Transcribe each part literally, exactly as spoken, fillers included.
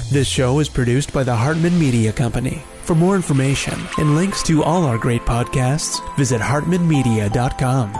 This show is produced by the Hartman Media Company. For more information and links to all our great podcasts, visit hartman media dot com.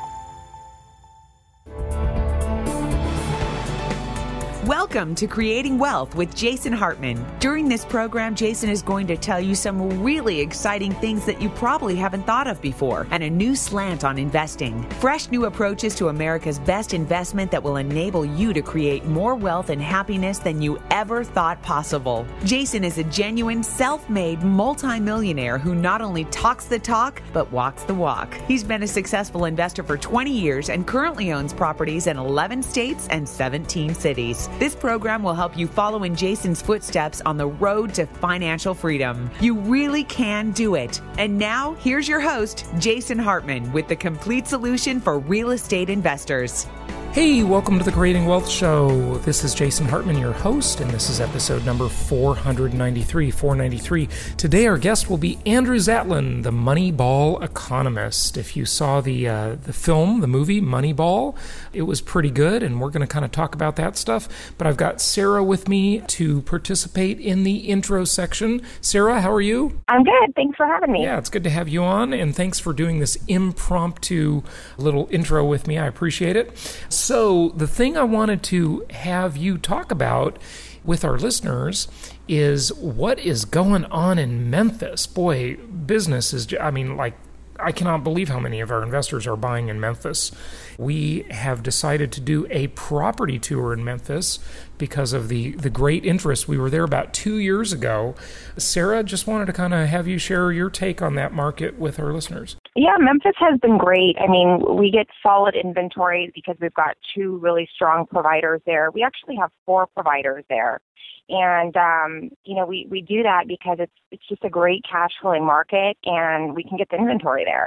Welcome to Creating Wealth with Jason Hartman. During this program, Jason is going to tell you some really exciting things that you probably haven't thought of before, and a new slant on investing. Fresh new approaches to America's best investment that will enable you to create more wealth and happiness than you ever thought possible. Jason is a genuine, self-made multimillionaire who not only talks the talk, but walks the walk. He's been a successful investor for twenty years and currently owns properties in eleven states and seventeen cities. This program will help you follow in Jason's footsteps on the road to financial freedom. You really can do it. And now, here's your host, Jason Hartman, with the complete solution for real estate investors. Hey, welcome to the Creating Wealth Show. This is Jason Hartman, your host, and this is episode number four ninety-three. four ninety-three. Today, our guest will be Andrew Zatlin, the Moneyball economist. If you saw the uh, the film, the movie Moneyball, it was pretty good, and we're going to kind of talk about that stuff. But I've got Sarah with me to participate in the intro section. Sarah, how are you? I'm good. Thanks for having me. Yeah, it's good to have you on, and thanks for doing this impromptu little intro with me. I appreciate it. So the thing I wanted to have you talk about with our listeners is what is going on in Memphis. Boy, business is, I mean, like, I cannot believe how many of our investors are buying in Memphis. We have decided to do a property tour in Memphis because of the, the great interest. We were there about two years ago. Sarah, just wanted to kind of have you share your take on that market with our listeners. Yeah, Memphis has been great. I mean, we get solid inventory because we've got two really strong providers there. We actually have four providers there. And, um, you know, we, we do that because it's it's just a great cash flowing market and we can get the inventory there.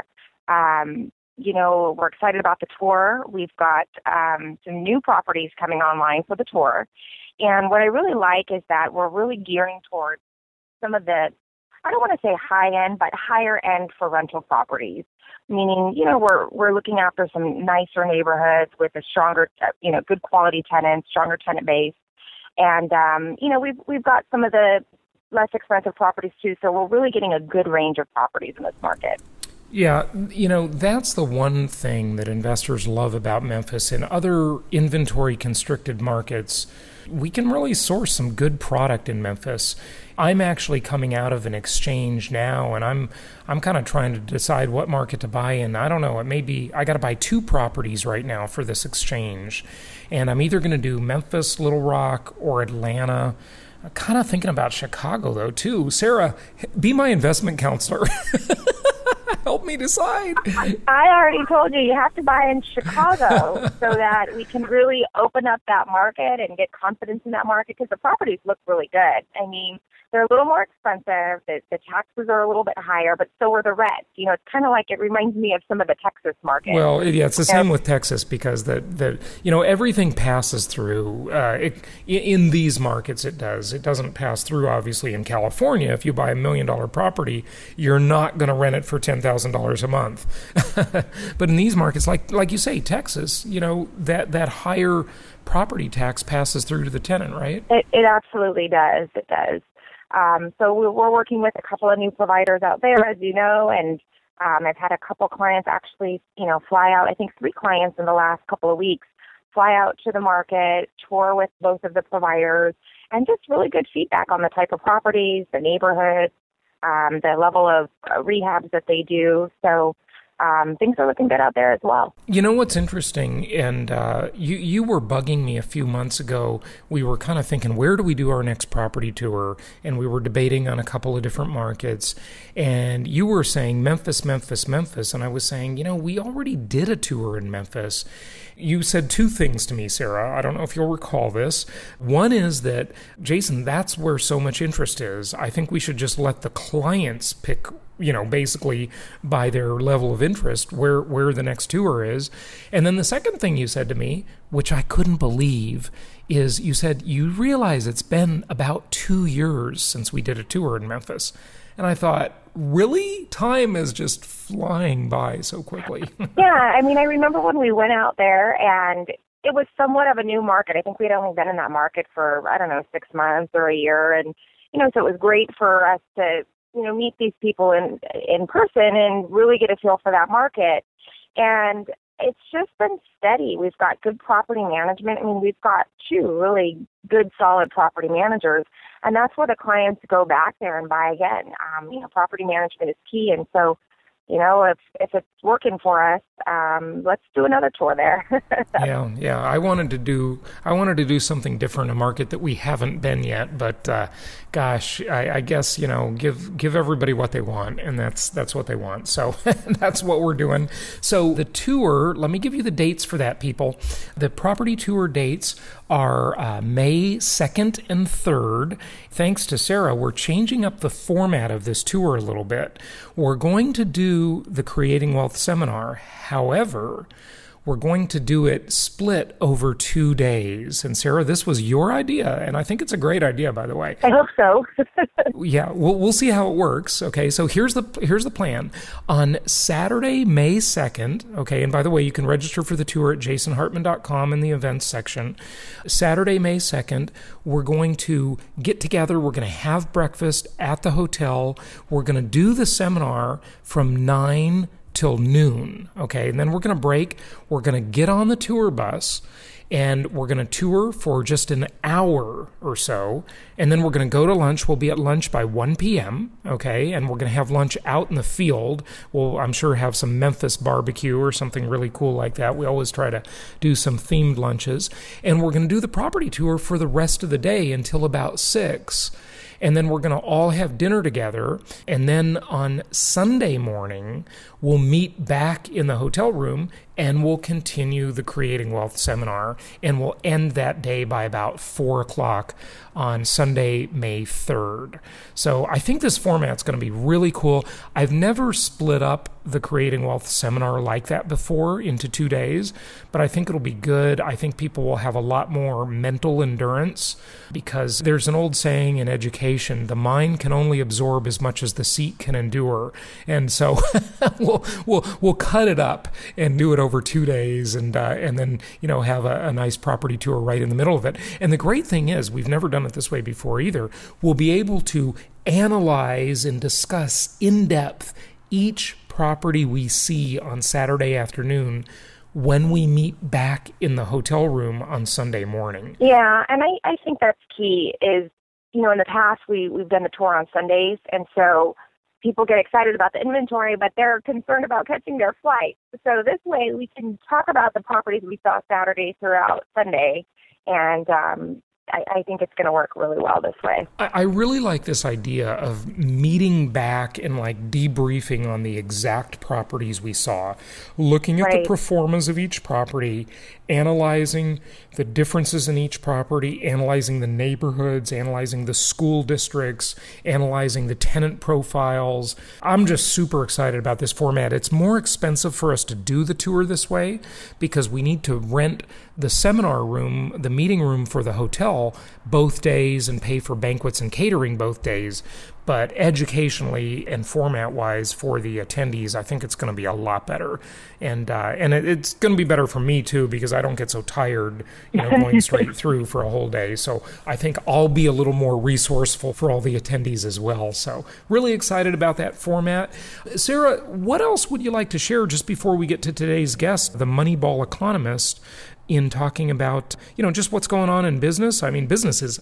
Um, you know, we're excited about the tour. We've got um, some new properties coming online for the tour. And what I really like is that we're really gearing towards some of the, I don't want to say high end, but higher end for rental properties. Meaning, you know, we're we're looking after some nicer neighborhoods with a stronger, you know, good quality tenants, stronger tenant base. And, um, you know, we've, we've got some of the less expensive properties, too, so we're really getting a good range of properties in this market. Yeah, you know, that's the one thing that investors love about Memphis. In other inventory-constricted markets, we can really source some good product in Memphis. I'm actually coming out of an exchange now, and I'm I'm kind of trying to decide what market to buy in. I don't know. It may be I got to buy two properties right now for this exchange, and I'm either going to do Memphis, Little Rock, or Atlanta. I'm kind of thinking about Chicago, though, too. Sarah, be my investment counselor. Help me decide. I already told you, you have to buy in Chicago so that we can really open up that market and get confidence in that market because the properties look really good. I mean, they're a little more expensive. The, the taxes are a little bit higher, but so are the rents. You know, it's kind of like it reminds me of some of the Texas market. Well, yeah, it's the same with Texas because the, the you know, everything passes through. Uh, it, in these markets, it does. It doesn't pass through, obviously, in California. If you buy a million-dollar property, you're not going to rent it for ten thousand dollars a month. But in these markets, like like you say, Texas, you know, that, that higher property tax passes through to the tenant, right? It, it absolutely does. It does. Um, so we're working with a couple of new providers out there, as you know, and um, I've had a couple clients actually, you know, fly out, I think three clients in the last couple of weeks, fly out to the market, tour with both of the providers, and just really good feedback on the type of properties, the neighborhoods, um, the level of uh, rehabs that they do. So Um, things are looking good out there as well. You know what's interesting, and uh, you you were bugging me a few months ago. We were kind of thinking, where do we do our next property tour? And we were debating on a couple of different markets. And you were saying Memphis, Memphis, Memphis. And I was saying, you know, we already did a tour in Memphis. You said two things to me, Sarah. I don't know if you'll recall this. One is that, Jason, that's where so much interest is. I think we should just let the clients pick, you know, basically by their level of interest, where, where the next tour is. And then the second thing you said to me, which I couldn't believe, is you said, you realize it's been about two years since we did a tour in Memphis. And I thought, really? Time is just flying by so quickly. Yeah, I mean, I remember when we went out there and, it was somewhat of a new market. I think we'd only been in that market for, I don't know, six months or a year. And, you know, so it was great for us to, you know, meet these people in in person and really get a feel for that market. And it's just been steady. We've got good property management. I mean, we've got two really good, solid property managers, and that's where the clients go back there and buy again. Um, you know, property management is key, and so, you know, if if it's working for us, um, let's do another tour there. yeah, yeah. I wanted to do I wanted to do something different, a market that we haven't been yet. But uh, gosh, I, I guess you know, give give everybody what they want, and that's that's what they want. So that's what we're doing. So the tour. Let me give you the dates for that, people. The property tour dates are uh, May second and third. Thanks to Sarah, we're changing up the format of this tour a little bit. We're going to do the Creating Wealth seminar. However, we're going to do it split over two days. And Sarah, this was your idea, and I think it's a great idea, by the way. I hope so. yeah, we'll we'll see how it works. Okay, so here's the here's the plan. On Saturday, May second, okay, and by the way, you can register for the tour at jason hartman dot com in the events section. Saturday, May second, we're going to get together. We're going to have breakfast at the hotel. We're going to do the seminar from nine till noon, okay? And then we're going to break. We're going to get on the tour bus, and we're going to tour for just an hour or so, and then we're going to go to lunch. We'll be at lunch by one p.m., okay? And we're going to have lunch out in the field. We'll, I'm sure, have some Memphis barbecue or something really cool like that. We always try to do some themed lunches. And we're going to do the property tour for the rest of the day until about six. And then we're going to all have dinner together. And then on Sunday morning, we'll meet back in the hotel room and we'll continue the Creating Wealth seminar. And we'll end that day by about four o'clock on Sunday, May third. So I think this format's going to be really cool. I've never split up the Creating Wealth seminar like that before into two days, but I think it'll be good. I think people will have a lot more mental endurance because there's an old saying in education, the mind can only absorb as much as the seat can endure. And so we'll, we'll, we'll cut it up and do it over two days and, uh, and then, you know, have a, a nice property tour right in the middle of it. And the great thing is, we've never done it this way before either. We'll be able to analyze and discuss in depth each property we see on Saturday afternoon when we meet back in the hotel room on Sunday morning. Yeah, and I, I think that's key is, you know, in the past we, we've done the tour on Sundays, and so people get excited about the inventory, but they're concerned about catching their flight. So this way we can talk about the properties we saw Saturday throughout Sunday, and um, I, I think it's going to work really well this way. I, I really like this idea of meeting back and like debriefing on the exact properties we saw, looking at Right. the performance of each property, analyzing the differences in each property, analyzing the neighborhoods, analyzing the school districts, analyzing the tenant profiles. I'm just super excited about this format. It's more expensive for us to do the tour this way because we need to rent the seminar room, the meeting room for the hotel both days and pay for banquets and catering both days. But educationally and format-wise for the attendees, I think it's going to be a lot better. And uh, and it, it's going to be better for me, too, because I don't get so tired, you know, going straight through for a whole day. So I think I'll be a little more resourceful for all the attendees as well. So really excited about that format. Sarah, what else would you like to share just before we get to today's guest, the Moneyball economist, in talking about, you know, just what's going on in business? I mean, business is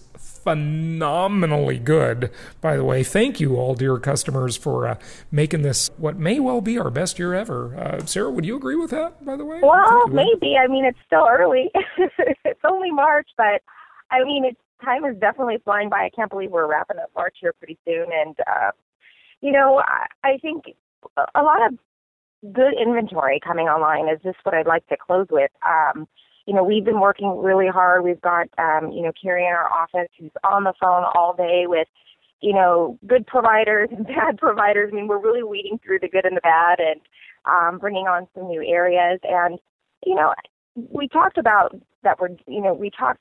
phenomenally good, by the way. Thank you all, dear customers, for uh, making this what may well be our best year ever. Uh, Sarah, would you agree with that, by the way? Well, maybe. I mean, it's still early. It's only March, but I mean, it's, time is definitely flying by. I can't believe we're wrapping up March here pretty soon. And, uh, you know, I, I think a lot of good inventory coming online is just what I'd like to close with. Um, You know, we've been working really hard. We've got, um, you know, Carrie in our office who's on the phone all day with, you know, good providers and bad providers. I mean, we're really weeding through the good and the bad and um, bringing on some new areas. And, you know, we talked about that we're, you know, we talked,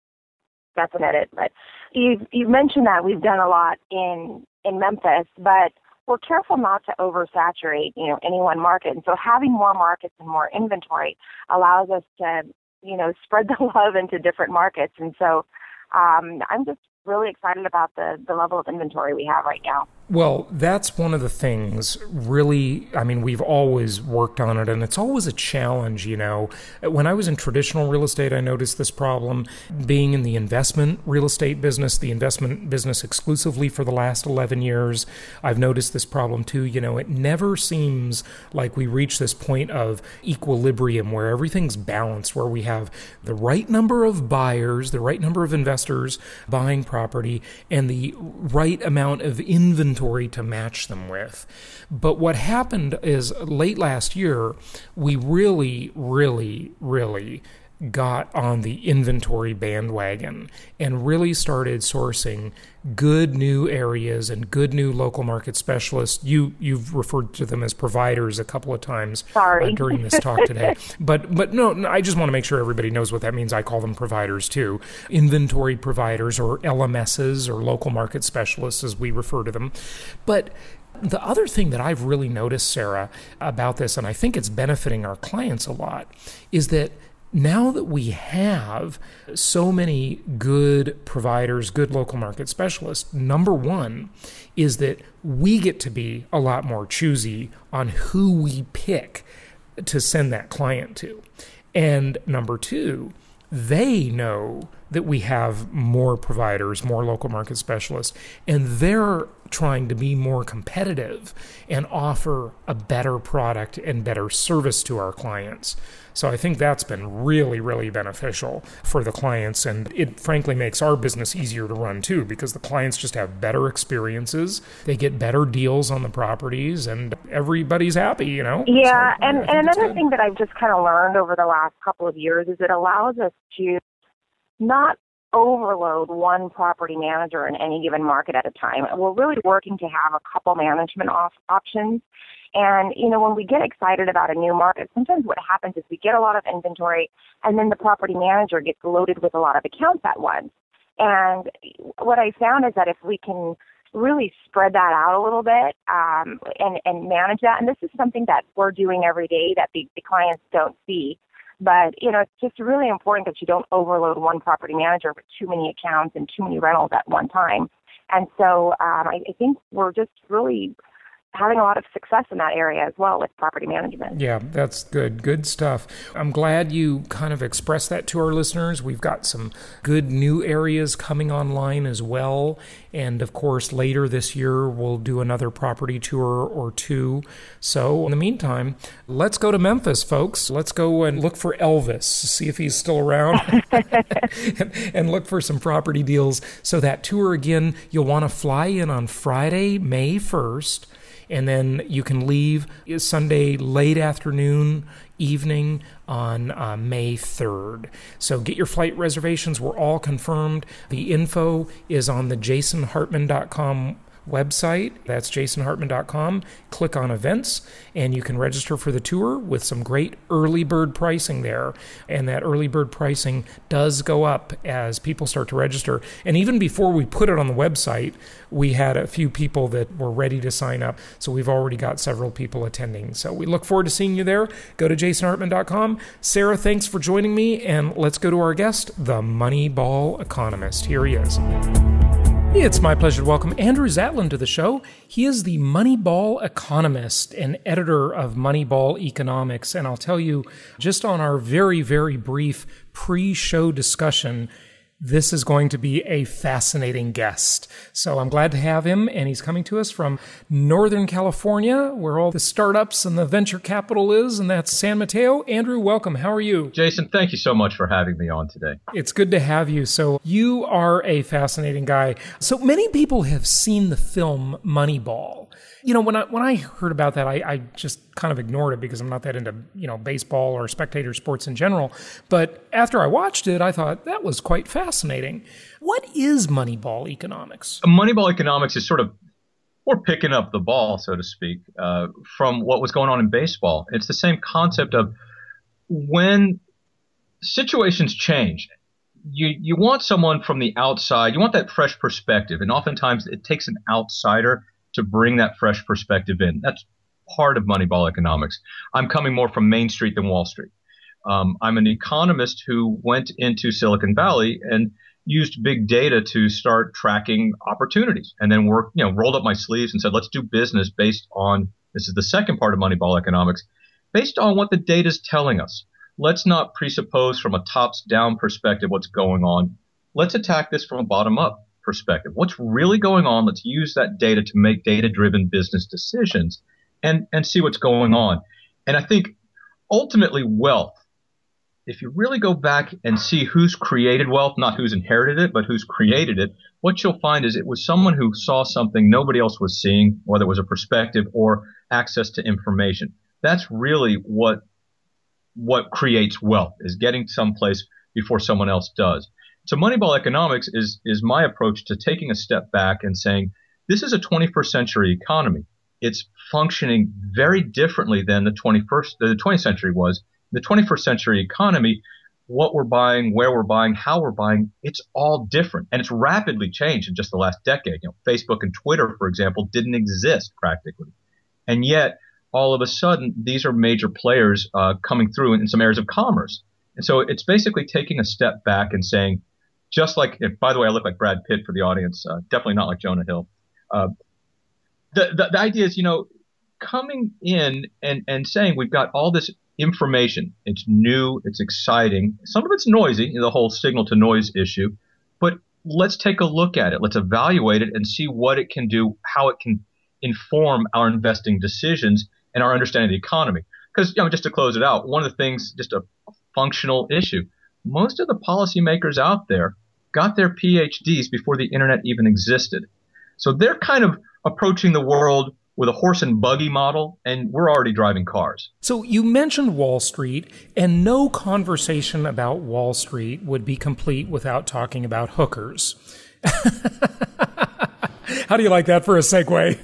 that's an edit, but you've, you've mentioned that we've done a lot in, in Memphis, but we're careful not to oversaturate, you know, any one market. And so having more markets and more inventory allows us to, you know, spread the love into different markets. And so um, I'm just really excited about the, the level of inventory we have right now. Well, that's one of the things really, I mean, we've always worked on it, and it's always a challenge, you know. When I was in traditional real estate, I noticed this problem. Being in the investment real estate business, the investment business exclusively for the last eleven years, I've noticed this problem too. You know, it never seems like we reach this point of equilibrium where everything's balanced, where we have the right number of buyers, the right number of investors buying property, and the right amount of inventory to match them with. But what happened is late last year, we really, really, really got on the inventory bandwagon and really started sourcing good new areas and good new local market specialists. You, you've referred to them as providers a couple of times Sorry. Uh, during this talk today. But but no, no, I just want to make sure everybody knows what that means. I call them providers too. Inventory providers, or L M Ss, or local market specialists as we refer to them. But the other thing that I've really noticed, Sarah, about this, and I think it's benefiting our clients a lot, is that now that we have so many good providers, good local market specialists, number one is that we get to be a lot more choosy on who we pick to send that client to. And number two, they know that we have more providers, more local market specialists, and they're trying to be more competitive and offer a better product and better service to our clients. So I think that's been really, really beneficial for the clients, and it frankly makes our business easier to run too, because the clients just have better experiences, they get better deals on the properties, and everybody's happy, you know? Yeah, so, and, yeah, and another thing that I've just kind of learned over the last couple of years is it allows us to not overload one property manager in any given market at a time. We're really working to have a couple management off options. And, you know, when we get excited about a new market, sometimes what happens is we get a lot of inventory, and then the property manager gets loaded with a lot of accounts at once. And what I found is that if we can really spread that out a little bit um, and, and manage that, and this is something that we're doing every day that the, the clients don't see. But, you know, it's just really important that you don't overload one property manager with too many accounts and too many rentals at one time. And so um, I, I think we're just really having a lot of success in that area as well with property management. Yeah, that's good. Good stuff. I'm glad you kind of expressed that to our listeners. We've got some good new areas coming online as well. And of course, later this year, we'll do another property tour or two. So in the meantime, let's go to Memphis, folks. Let's go and look for Elvis, see if he's still around, and, and look for some property deals. So that tour, again, you'll want to fly in on Friday, May first. And then you can leave Sunday late afternoon, evening on uh, May third. So get your flight reservations. We're all confirmed. The info is on the jason hartman dot com website. That's jason hartman dot com. Click on events, and you can register for the tour with some great early bird pricing there. And that early bird pricing does go up as people start to register. And even before we put it on the website, we had a few people that were ready to sign up. So we've already got several people attending. So we look forward to seeing you there. Go to jason hartman dot com. Sarah, thanks for joining me. And let's go to our guest, the Moneyball economist. Here he is. It's my pleasure to welcome Andrew Zatlin to the show. He is the Moneyball economist and editor of Moneyball Economics. And I'll tell you, just on our very, very brief pre-show discussion, this is going to be a fascinating guest. So I'm glad to have him, and he's coming to us from Northern California, where all the startups and the venture capital is, and that's San Mateo. Andrew, welcome. How are you? Jason, thank you so much for having me on today. It's good to have you. So you are a fascinating guy. So many people have seen the film Moneyball. You know, when I when I heard about that, I, I just kind of ignored it because I'm not that into, you know, baseball or spectator sports in general. But after I watched it, I thought that was quite fascinating. What is Moneyball economics? Moneyball economics is sort of, we're picking up the ball, so to speak, uh, from what was going on in baseball. It's the same concept of when situations change, you you want someone from the outside, you want that fresh perspective. And oftentimes it takes an outsider to bring that fresh perspective in. That's part of Moneyball economics. I'm coming more from Main Street than Wall Street. Um, I'm an economist who went into Silicon Valley and used big data to start tracking opportunities, and then work, you know, rolled up my sleeves and said, let's do business based on, this is the second part of Moneyball economics, based on what the data is telling us. Let's not presuppose from a tops-down perspective what's going on. Let's attack this from a bottom-up perspective. What's really going on? Let's use that data to make data-driven business decisions and, and see what's going on. And I think ultimately wealth, if you really go back and see who's created wealth, not who's inherited it, but who's created it, what you'll find is it was someone who saw something nobody else was seeing, whether it was a perspective or access to information. That's really what what creates wealth, is getting someplace before someone else does. So Moneyball economics is is my approach to taking a step back and saying, this is a twenty-first century economy. It's functioning very differently than the twenty-first, the twentieth century was. The twenty-first century economy, what we're buying, where we're buying, how we're buying, it's all different. And it's rapidly changed in just the last decade. You know, Facebook and Twitter, for example, didn't exist practically. And yet, all of a sudden, these are major players uh, coming through in, in some areas of commerce. And so it's basically taking a step back and saying, just like, if, by the way, I look like Brad Pitt for the audience, uh, definitely not like Jonah Hill. Uh, the, the, the idea is, you know, coming in and, and saying we've got all this information. It's new. It's exciting. Some of it's noisy, the whole signal to noise issue. But let's take a look at it. Let's evaluate it and see what it can do, how it can inform our investing decisions and our understanding of the economy. Because, you know, just to close it out, one of the things, just a functional issue, most of the policymakers out there got their P H Ds before the internet even existed. So they're kind of approaching the world with a horse and buggy model, and we're already driving cars. So you mentioned Wall Street, and no conversation about Wall Street would be complete without talking about hookers. How do you like that for a segue?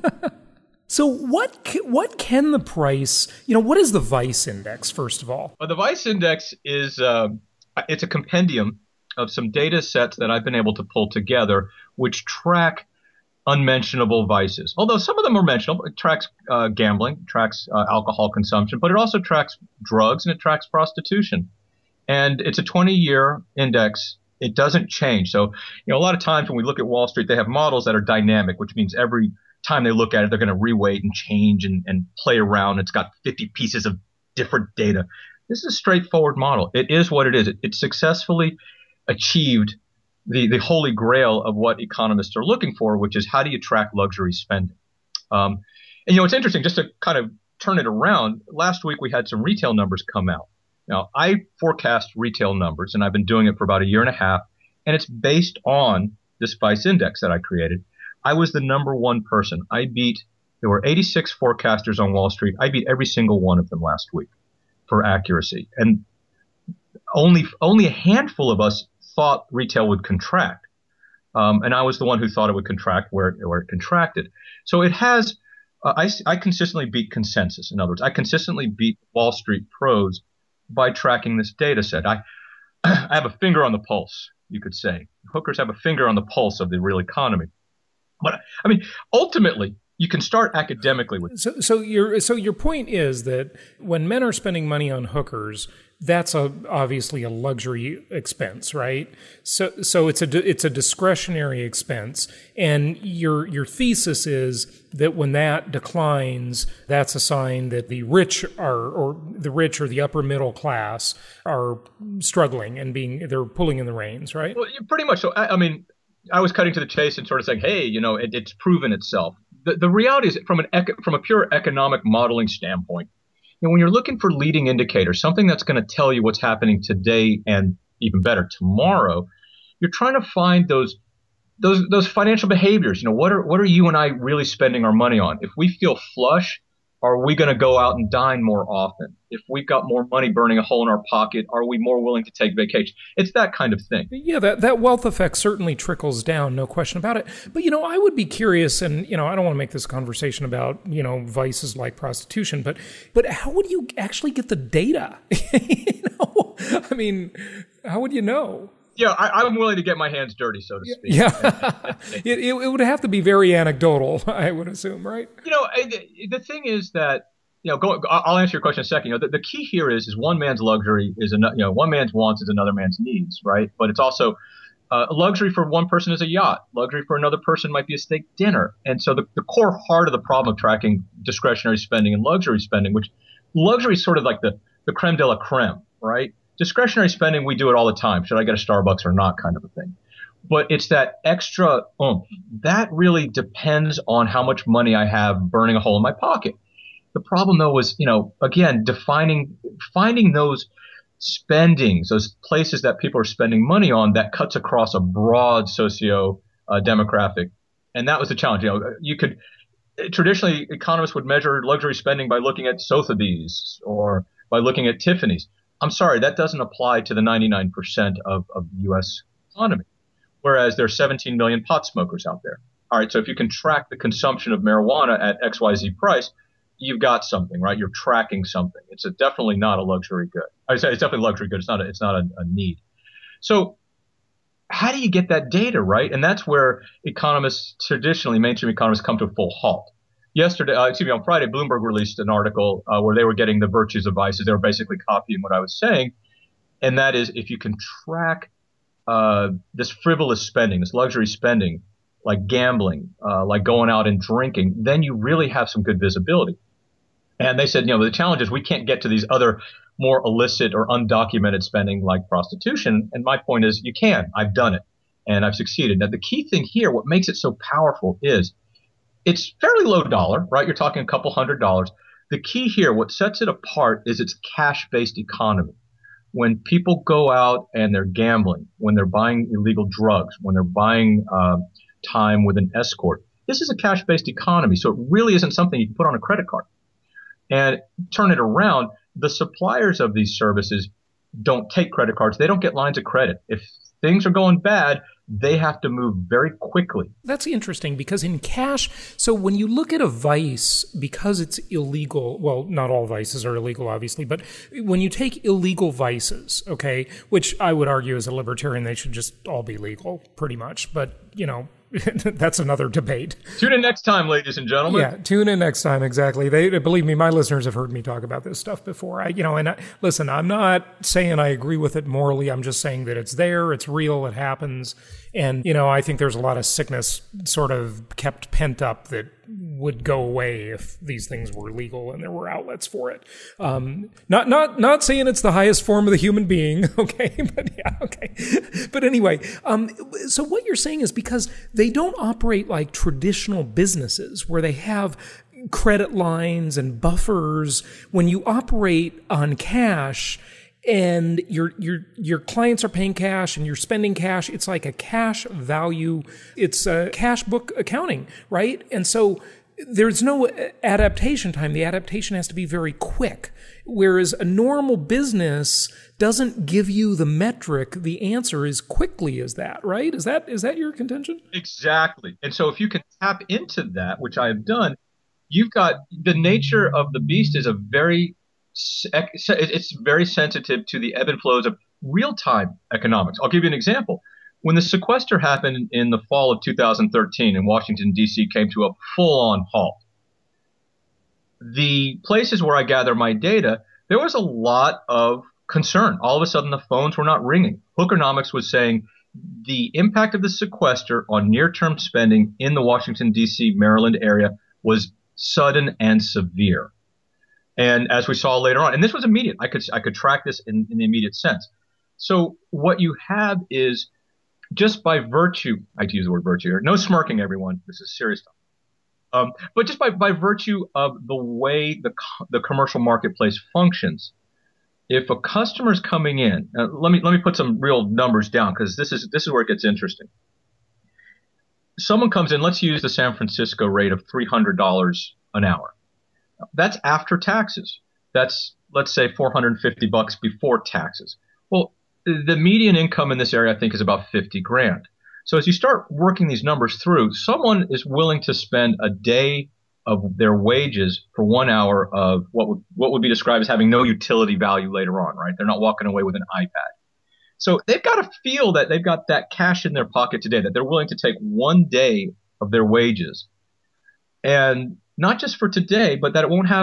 So what what can the price, you know, what is the Vice Index, first of all? Well, the Vice Index is uh, it's a compendium of some data sets that I've been able to pull together, which track unmentionable vices. Although some of them are mentionable. It tracks uh, gambling, it tracks uh, alcohol consumption, but it also tracks drugs and it tracks prostitution. And it's a twenty-year index. It doesn't change. So, you know, a lot of times when we look at Wall Street, they have models that are dynamic, which means every time they look at it, they're going to reweight and change and, and play around. It's got fifty pieces of different data. This is a straightforward model. It is what it is. It, it successfully achieved the, the holy grail of what economists are looking for, which is how do you track luxury spending? Um, and, you know, it's interesting, just to kind of turn it around, last week we had some retail numbers come out. Now, I forecast retail numbers, and I've been doing it for about a year and a half, and it's based on this Vice Index that I created. I was the number one person. I beat, there were eighty-six forecasters on Wall Street. I beat every single one of them last week for accuracy. And only only a handful of us thought retail would contract. Um, and I was the one who thought it would contract where it, where it contracted. So it has, uh, I, I consistently beat consensus. In other words, I consistently beat Wall Street pros by tracking this data set. I, I have a finger on the pulse, you could say. Hookers have a finger on the pulse of the real economy. But I mean, ultimately, you can start academically with. So, so your so your point is that when men are spending money on hookers, that's a, obviously a luxury expense, right? So, so it's a it's a discretionary expense, and your your thesis is that when that declines, that's a sign that the rich are, or the rich or the upper middle class are struggling and being they're pulling in the reins, right? Well, pretty much. So, I, I mean, I was cutting to the chase and sort of saying, hey, you know, it, it's proven itself. The, the reality is, from an eco, from a pure economic modeling standpoint, you know, when you're looking for leading indicators, something that's going to tell you what's happening today and even better tomorrow, you're trying to find those those those financial behaviors. You know, what are what are you and I really spending our money on? If we feel flush, are we going to go out and dine more often? If we've got more money burning a hole in our pocket, are we more willing to take vacation? It's that kind of thing. Yeah, that, that wealth effect certainly trickles down, no question about it. But, you know, I would be curious, and, you know, I don't want to make this conversation about, you know, vices like prostitution, but but how would you actually get the data? You know, I mean, how would you know? Yeah, I, I'm willing to get my hands dirty, so to speak. Yeah, it, it would have to be very anecdotal, I would assume, right? You know, the, the thing is that you know, go, I'll answer your question in a second. You know, the, the key here is, is one man's luxury is, another, you know, one man's wants is another man's needs, right? But it's also uh, a luxury for one person is a yacht. Luxury for another person might be a steak dinner. And so the, the core heart of the problem of tracking discretionary spending and luxury spending, which luxury is sort of like the, the creme de la creme, right? Discretionary spending, we do it all the time. Should I get a Starbucks or not kind of a thing. But it's that extra oomph. That really depends on how much money I have burning a hole in my pocket. The problem, though, was, you know, again, defining, finding those spendings, those places that people are spending money on that cuts across a broad socio uh, demographic. And that was the challenge. You know, you could traditionally economists would measure luxury spending by looking at Sotheby's or by looking at Tiffany's. I'm sorry, that doesn't apply to the ninety-nine percent of, of the U S economy, whereas there are seventeen million pot smokers out there. All right, so if you can track the consumption of marijuana at X Y Z price, you've got something, right? You're tracking something. It's a, definitely not a luxury good. I say it's definitely a luxury good. It's not a, it's not a, a need. So how do you get that data, right? And that's where economists, traditionally mainstream economists, come to a full halt. Yesterday, uh, excuse me, on Friday, Bloomberg released an article uh, where they were getting the virtues of vices. They were basically copying what I was saying. And that is, if you can track uh, this frivolous spending, this luxury spending, like gambling, uh, like going out and drinking, then you really have some good visibility. And they said, you know, the challenge is we can't get to these other more illicit or undocumented spending like prostitution. And my point is you can. I've done it and I've succeeded. Now, the key thing here, what makes it so powerful is it's fairly low dollar, right? You're talking a couple hundred dollars. The key here, what sets it apart is its cash-based economy. When people go out and they're gambling, when they're buying illegal drugs, when they're buying uh, time with an escort, this is a cash-based economy. So it really isn't something you can put on a credit card. And turn it around, the suppliers of these services don't take credit cards. They don't get lines of credit. If things are going bad, they have to move very quickly. That's interesting because in cash, so when you look at a vice, because it's illegal, well, not all vices are illegal, obviously, but when you take illegal vices, okay, which I would argue as a libertarian, they should just all be legal pretty much. But, you know, that's another debate. Tune in next time, ladies and gentlemen. Yeah, tune in next time. Exactly. They believe me, my listeners have heard me talk about this stuff before. I, you know, and I, listen, I'm not saying I agree with it morally. I'm just saying that it's there, it's real, it happens, and you know, I think there's a lot of sickness sort of kept pent up that would go away if these things were legal and there were outlets for it. Um, not not not saying it's the highest form of the human being, okay? But yeah, okay. But anyway, um, so what you're saying is because they don't operate like traditional businesses where they have credit lines and buffers. When you operate on cash and your your your clients are paying cash and you're spending cash, it's like a cash value. It's a cash book accounting, right? And so there's no adaptation time. The adaptation has to be very quick. Whereas a normal business doesn't give you the metric, the answer as quickly as that, right? Is that is that your contention? Exactly. And so if you can tap into that, which I have done, you've got the nature of the beast is a very it's very sensitive to the ebb and flows of real-time economics. I'll give you an example. When the sequester happened in the fall of two thousand thirteen and Washington, D C came to a full-on halt, the places where I gather my data, there was a lot of concern. All of a sudden, the phones were not ringing. Hookernomics was saying the impact of the sequester on near-term spending in the Washington, D C, Maryland area was sudden and severe. And as we saw later on, and this was immediate, I could I could track this in, in the immediate sense. So what you have is just by virtue, I use the word virtue here, no smirking, everyone. This is serious stuff. Um, but just by, by virtue of the way the the commercial marketplace functions, if a customer is coming in, uh, let me let me put some real numbers down because this is this is where it gets interesting. Someone comes in, let's use the San Francisco rate of three hundred dollars an hour. That's after taxes. That's, let's say, four hundred fifty bucks before taxes. Well, the median income in this area, I think, is about fifty grand. So as you start working these numbers through, someone is willing to spend a day of their wages for one hour of what would what would be described as having no utility value later on, right? They're not walking away with an iPad. So they've got to feel that they've got that cash in their pocket today, that they're willing to take one day of their wages and not just for today, but that it won't have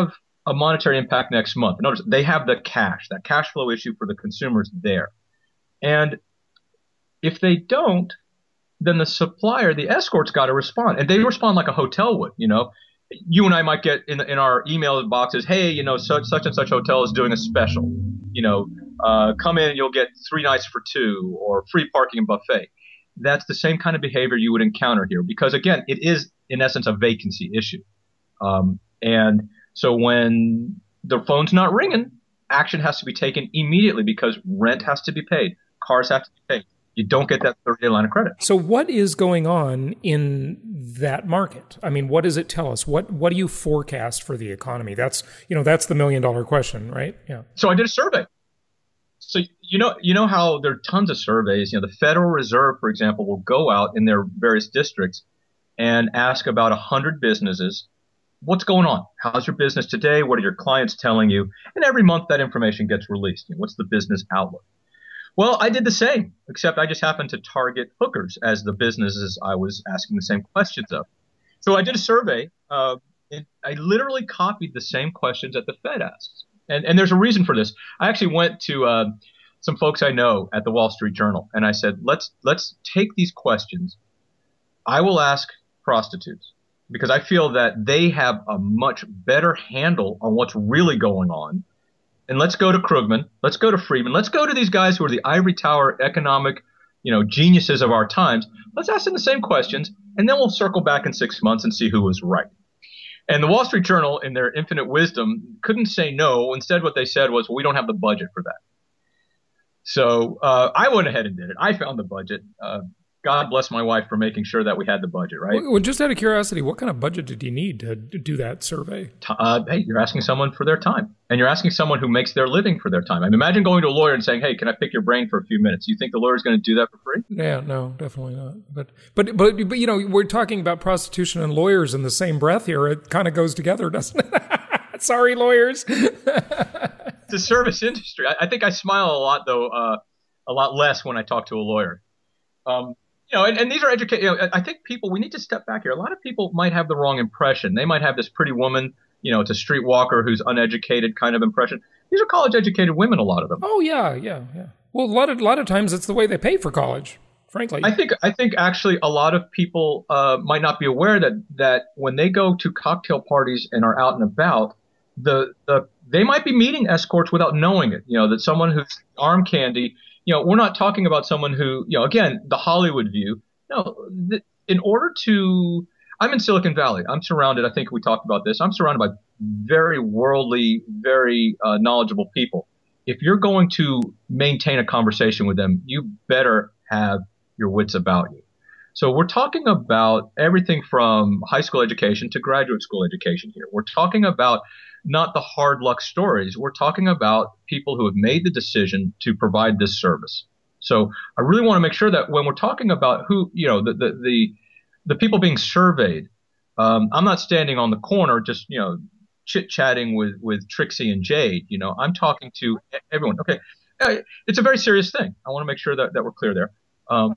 a monetary impact next month. Notice they have the cash, that cash flow issue for the consumers there. And if they don't, then the supplier, the escort's got to respond. And they respond like a hotel would, you know. You and I might get in, in our email boxes, hey, you know, such, such and such hotel is doing a special. You know, uh, come in and you'll get three nights for two or free parking and buffet. That's the same kind of behavior you would encounter here because, again, it is, in essence, a vacancy issue. Um, and so when the phone's not ringing, action has to be taken immediately because rent has to be paid. Cars have to be paid. You don't get that thirty-day line of credit. So what is going on in that market? I mean, what does it tell us? What what do you forecast for the economy? That's, you know, that's the million dollar question, right? Yeah. So I did a survey. So you know you know how there are tons of surveys. You know, the Federal Reserve, for example, will go out in their various districts and ask about one hundred businesses, what's going on? How's your business today? What are your clients telling you? And every month that information gets released. You know, what's the business outlook? Well, I did the same, except I just happened to target hookers as the businesses I was asking the same questions of. So I did a survey. Uh, and I literally copied the same questions that the Fed asks. And, and there's a reason for this. I actually went to uh, some folks I know at the Wall Street Journal, and I said, let's let's take these questions. I will ask prostitutes because I feel that they have a much better handle on what's really going on. And let's go to Krugman. Let's go to Friedman. Let's go to these guys who are the ivory tower economic, you know, geniuses of our times. Let's ask them the same questions, and then we'll circle back in six months and see who was right. And the Wall Street Journal, in their infinite wisdom, couldn't say no. Instead, what they said was, well, we don't have the budget for that. So uh, I went ahead and did it. I found the budget. Uh, God bless my wife for making sure that we had the budget, right? Well, just out of curiosity, what kind of budget did you need to do that survey? Uh, hey, you're asking someone for their time. And you're asking someone who makes their living for their time. I mean, imagine going to a lawyer and saying, hey, can I pick your brain for a few minutes? You think the lawyer's going to do that for free? Yeah, no, definitely not. But, but, but, but, you know, we're talking about prostitution and lawyers in the same breath here. It kind of goes together, doesn't it? Sorry, lawyers. It's a service industry. I, I think I smile a lot, though, uh, a lot less when I talk to a lawyer. Um, You know, and, and these are educated. You know, I think people, we need to step back here. A lot of people might have the wrong impression. They might have this pretty woman, you know, it's a streetwalker who's uneducated kind of impression. These are college educated women, a lot of them. Oh, yeah, yeah, yeah. Well, a lot of, a lot of times it's the way they pay for college, frankly. I think, I think actually a lot of people uh, might not be aware that, that when they go to cocktail parties and are out and about, the, the they might be meeting escorts without knowing it. You know, that someone who's arm candy. You know, we're not talking about someone who, you know, again, the Hollywood view. No, th- in order to, I'm in Silicon Valley. I'm surrounded, I think we talked about this. I'm surrounded by very worldly, very uh, knowledgeable people. If you're going to maintain a conversation with them, you better have your wits about you. So we're talking about everything from high school education to graduate school education here. We're talking about not the hard luck stories. We're talking about people who have made the decision to provide this service. So I really want to make sure that when we're talking about who, you know, the the the, the people being surveyed, um, I'm not standing on the corner just, you know, chit-chatting with, with Trixie and Jade. You know, I'm talking to everyone. Okay, it's a very serious thing. I want to make sure that, that we're clear there. Um,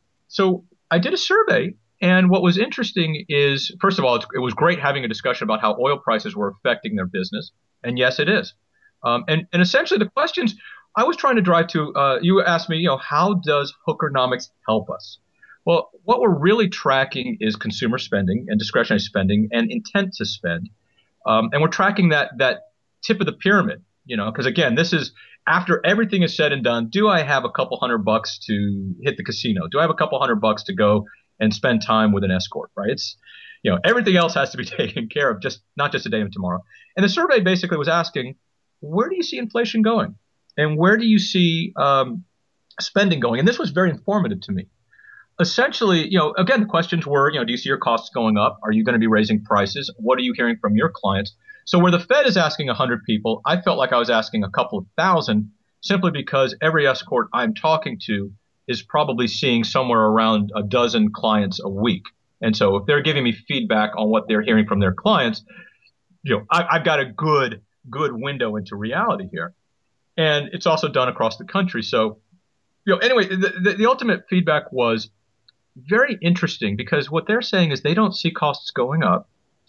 so I did a survey. And what was interesting is, first of all, it was great having a discussion about how oil prices were affecting their business. And yes, it is. Um, and, and essentially the questions I was trying to drive to, uh, you asked me, you know, how does Hookernomics help us? Well, what we're really tracking is consumer spending and discretionary spending and intent to spend. Um, and we're tracking that that tip of the pyramid, you know, because, again, this is after everything is said and done. Do I have a couple hundred bucks to hit the casino? Do I have a couple hundred bucks to go and spend time with an escort, right? It's, you know, everything else has to be taken care of, just not just today and tomorrow. And the survey basically was asking, where do you see inflation going? And where do you see um, spending going? And this was very informative to me. Essentially, you know, again, the questions were, you know, do you see your costs going up? Are you going to be raising prices? What are you hearing from your clients? So where the Fed is asking one hundred people, I felt like I was asking a couple of thousand simply because every escort I'm talking to is probably seeing somewhere around a dozen clients a week. And so if they're giving me feedback on what they're hearing from their clients, you know, I, I've got a good, good window into reality here. And it's also done across the country. So, you know, anyway, the, the, the ultimate feedback was very interesting because what they're saying is they don't see costs going up.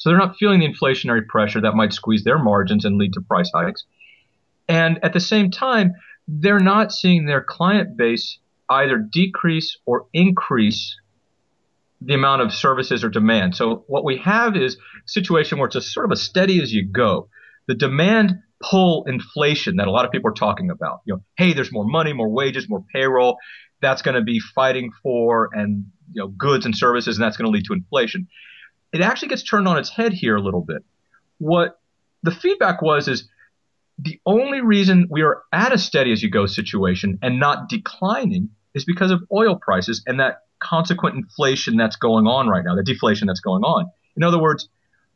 So they're not feeling the inflationary pressure that might squeeze their margins and lead to price hikes. And at the same time, they're not seeing their client base either decrease or increase the amount of services or demand. So what we have is a situation where it's a sort of a steady as you go. The demand pull inflation that a lot of people are talking about. You know, hey, there's more money, more wages, more payroll. That's going to be fighting for and you know goods and services, and that's going to lead to inflation. It actually gets turned on its head here a little bit. What the feedback was is the only reason we are at a steady as you go situation and not declining is because of oil prices and that consequent inflation that's going on right now, the deflation that's going on. In other words,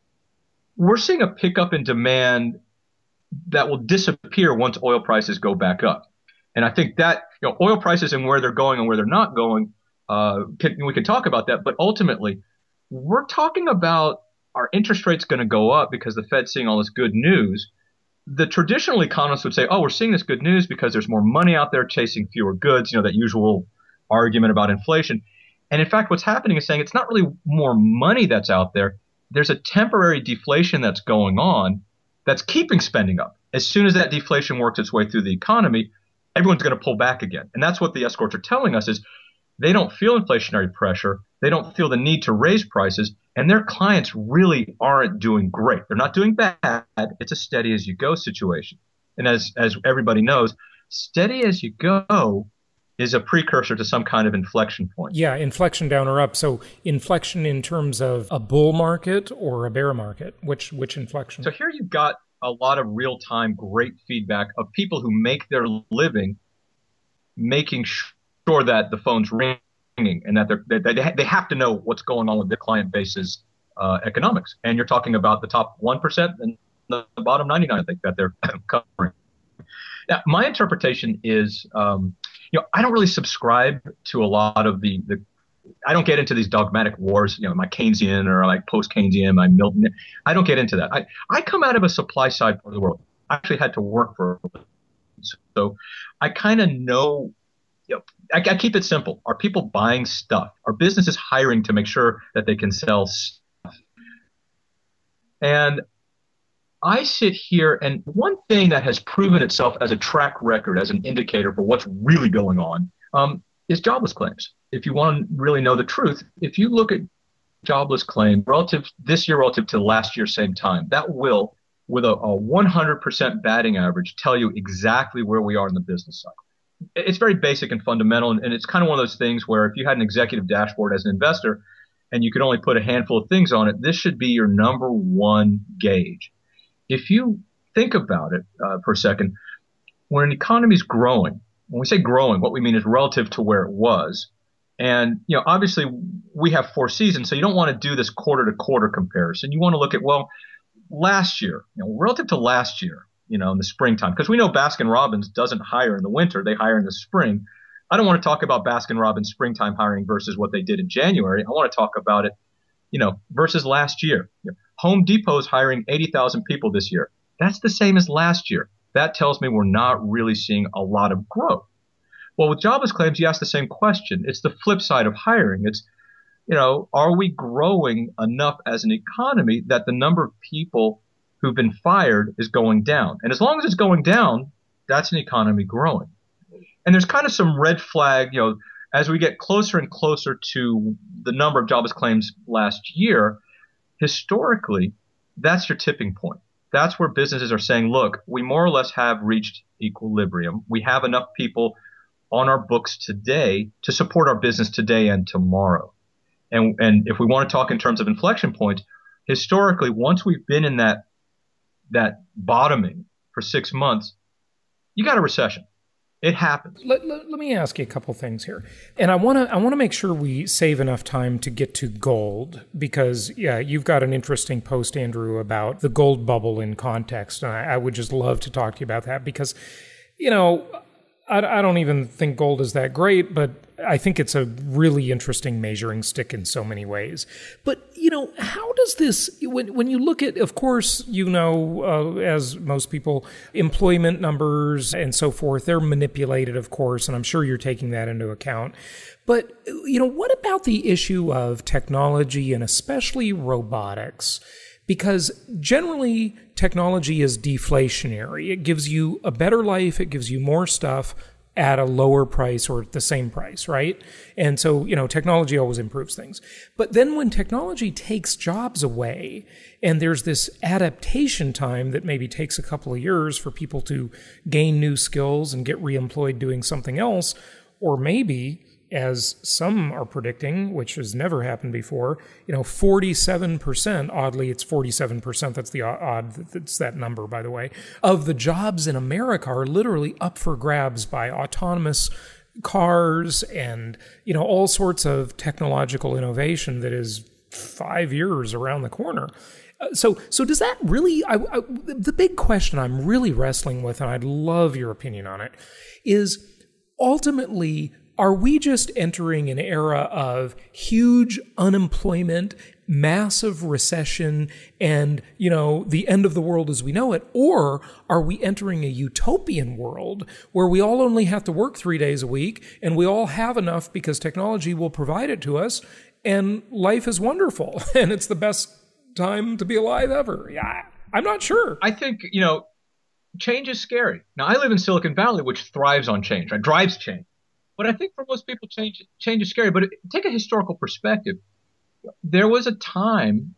we're seeing a pickup in demand that will disappear once oil prices go back up. And I think that, you know, oil prices and where they're going and where they're not going, uh, can, we can talk about that. But ultimately, we're talking about our interest rates going to go up because the Fed's seeing all this good news. The traditional economists would say, oh, we're seeing this good news because there's more money out there chasing fewer goods, you know, that usual argument about inflation. And in fact, what's happening is saying it's not really more money that's out there. There's a temporary deflation that's going on that's keeping spending up. As soon as that deflation works its way through the economy, everyone's going to pull back again. And that's what the escorts are telling us is they don't feel inflationary pressure. They don't feel the need to raise prices. And their clients really aren't doing great. They're not doing bad. It's a steady as you go situation. And as, as everybody knows, steady as you go is a precursor to some kind of inflection point. Yeah, inflection down or up. So inflection in terms of a bull market or a bear market? Which which inflection? So here you've got a lot of real-time great feedback of people who make their living making sure that the phone's ringing and that they're, they, they have to know what's going on with their client base's uh, economics. And you're talking about the top one percent and the bottom ninety-nine, I think, that they're covering. Now, my interpretation is, um, you know, I don't really subscribe to a lot of the, the I don't get into these dogmatic wars, you know, am I Keynesian or am I post-Keynesian, am I Milton? I don't get into that. I, I come out of a supply side part of the world. I actually had to work for a So I kind of know, you know, I, I keep it simple. Are people buying stuff? Are businesses hiring to make sure that they can sell stuff? And I sit here, and one thing that has proven itself as a track record, as an indicator for what's really going on, um, is jobless claims. If you want to really know the truth, if you look at jobless claims relative this year relative to last year same time, that will, with a, a one hundred percent batting average, tell you exactly where we are in the business cycle. It's very basic and fundamental, and, and it's kind of one of those things where if you had an executive dashboard as an investor and you could only put a handful of things on it, this should be your number one gauge. If you think about it uh, for a second, when an economy is growing, when we say growing, what we mean is relative to where it was. And, you know, obviously we have four seasons, so you don't want to do this quarter to quarter comparison. You want to look at, well, last year, you know, relative to last year, you know, in the springtime, because we know Baskin-Robbins doesn't hire in the winter, they hire in the spring. I don't want to talk about Baskin-Robbins springtime hiring versus what they did in January. I want to talk about it, you know, versus last year. You know, Home Depot's hiring eighty thousand people this year. That's the same as last year. That tells me we're not really seeing a lot of growth. Well, with jobless claims, you ask the same question. It's the flip side of hiring. It's, you know, are we growing enough as an economy that the number of people who've been fired is going down? And as long as it's going down, that's an economy growing. And there's kind of some red flag, you know, as we get closer and closer to the number of jobless claims last year, historically, that's your tipping point. That's where businesses are saying, look, we more or less have reached equilibrium. We have enough people on our books today to support our business today and tomorrow. And, and if we want to talk in terms of inflection points, historically, once we've been in that, that bottoming for six months, you got a recession. It happens. Let, let, let me ask you a couple things here. And I want to I want to make sure we save enough time to get to gold because, yeah, you've got an interesting post, Andrew, about the gold bubble in context. And I, I would just love to talk to you about that because, you know, I, I don't even think gold is that great, but I think it's a really interesting measuring stick in so many ways. But, you know, how does this, when when you look at, of course, you know, uh, as most people, employment numbers and so forth, they're manipulated, of course, and I'm sure you're taking that into account. But, you know, what about the issue of technology and especially robotics because generally technology is deflationary. It gives you a better life, it gives you more stuff at a lower price or at the same price, right? And so, you know, technology always improves things. But then when technology takes jobs away and there's this adaptation time that maybe takes a couple of years for people to gain new skills and get reemployed doing something else, or maybe, as some are predicting, which has never happened before, you know, forty-seven percent, oddly, it's forty-seven percent, that's the odd, that's that number, by the way, of the jobs in America are literally up for grabs by autonomous cars and, you know, all sorts of technological innovation that is five years around the corner. Uh, so, so does that really, I, I, the big question I'm really wrestling with, and I'd love your opinion on it, is ultimately, are we just entering an era of huge unemployment, massive recession, and, you know, the end of the world as we know it? Or are we entering a utopian world where we all only have to work three days a week and we all have enough because technology will provide it to us and life is wonderful and it's the best time to be alive ever? Yeah, I'm not sure. I think, you know, change is scary. Now, I live in Silicon Valley, which thrives on change, right? Drives change. But I think for most people, change change is scary. But it, take a historical perspective. There was a time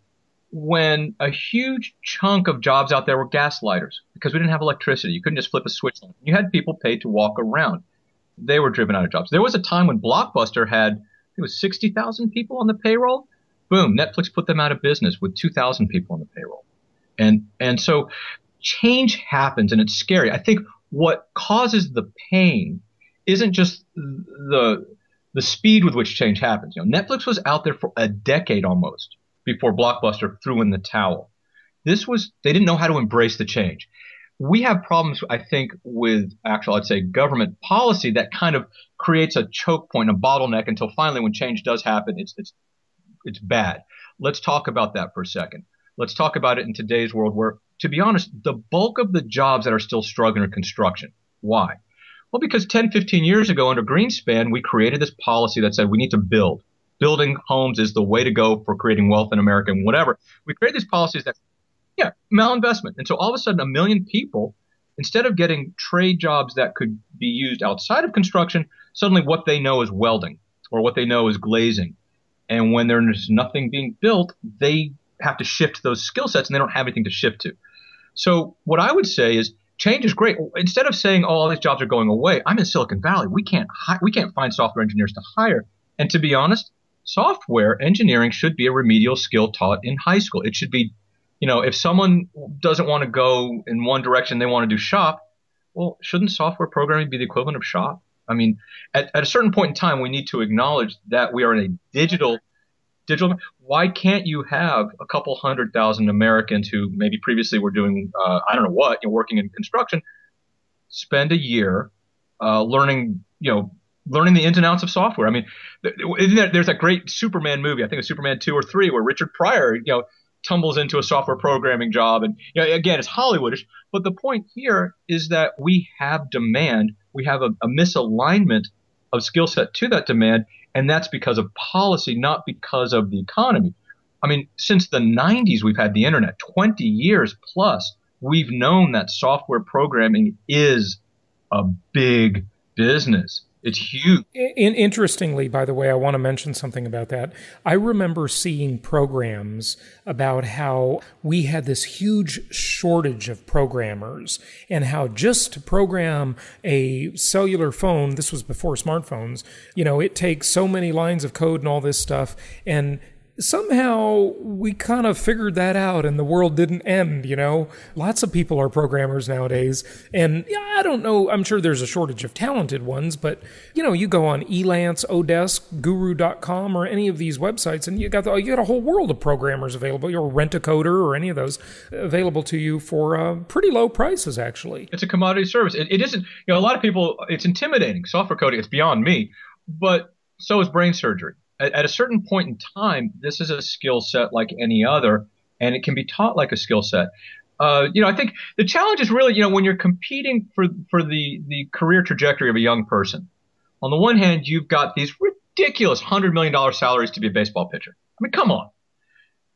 when a huge chunk of jobs out there were gaslighters because we didn't have electricity. You couldn't just flip a switch on. You had people paid to walk around. They were driven out of jobs. There was a time when Blockbuster had, it was sixty thousand people on the payroll. Boom, Netflix put them out of business with two thousand people on the payroll. And and so change happens, and it's scary. I think what causes the pain isn't just the the speed with which change happens. You know, Netflix was out there for a decade almost before Blockbuster threw in the towel. This was, they didn't know how to embrace the change. We have problems, I think, with actual, I'd say, government policy that kind of creates a choke point, a bottleneck until finally when change does happen, it's it's it's bad. Let's talk about that for a second. Let's talk about it in today's world where, to be honest, the bulk of the jobs that are still struggling are construction. Why? Well, because ten, fifteen years ago under Greenspan, we created this policy that said we need to build. Building homes is the way to go for creating wealth in America and whatever. We created these policies that, yeah, malinvestment. And so all of a sudden, a million people, instead of getting trade jobs that could be used outside of construction, suddenly what they know is welding or what they know is glazing. And when there's nothing being built, they have to shift those skill sets and they don't have anything to shift to. So what I would say is, change is great. Instead of saying, oh, all these jobs are going away, I'm in Silicon Valley. We can't hi- we can't find software engineers to hire. And to be honest, software engineering should be a remedial skill taught in high school. It should be, you know, if someone doesn't want to go in one direction, they want to do shop, well, shouldn't software programming be the equivalent of shop? I mean, at, at a certain point in time, we need to acknowledge that we are in a digital digital. Why can't you have a couple hundred thousand Americans who maybe previously were doing, uh, I don't know what, you know, working in construction, spend a year uh, learning, you know, learning the ins and outs of software? I mean, isn't there, there's that great Superman movie, I think it's Superman two or three, where Richard Pryor, you know, tumbles into a software programming job. And, you know, again, it's Hollywoodish. But the point here is that we have demand. We have a, a misalignment of skill set to that demand. And that's because of policy, not because of the economy. I mean, since the nineties, we've had the internet. twenty years plus, we've known that software programming is a big business. It's huge. In, interestingly, by the way, I want to mention something about that. I remember seeing programs about how we had this huge shortage of programmers and how just to program a cellular phone, this was before smartphones, you know, it takes so many lines of code and all this stuff. And somehow we kind of figured that out and the world didn't end, you know. Lots of people are programmers nowadays. And yeah, I don't know, I'm sure there's a shortage of talented ones, but, you know, you go on Elance, Odesk, Guru dot com, or any of these websites, and you got the, you got a whole world of programmers available. You're Rent-A-Coder or any of those available to you for uh, pretty low prices, actually. It's a commodity service. It, it isn't, you know, a lot of people, it's intimidating. Software coding, it's beyond me, but so is brain surgery. At a certain point in time, this is a skill set like any other, and it can be taught like a skill set. Uh, you know, I think the challenge is really, you know, when you're competing for for the, the career trajectory of a young person, on the one hand, you've got these ridiculous one hundred million dollars salaries to be a baseball pitcher. I mean, come on.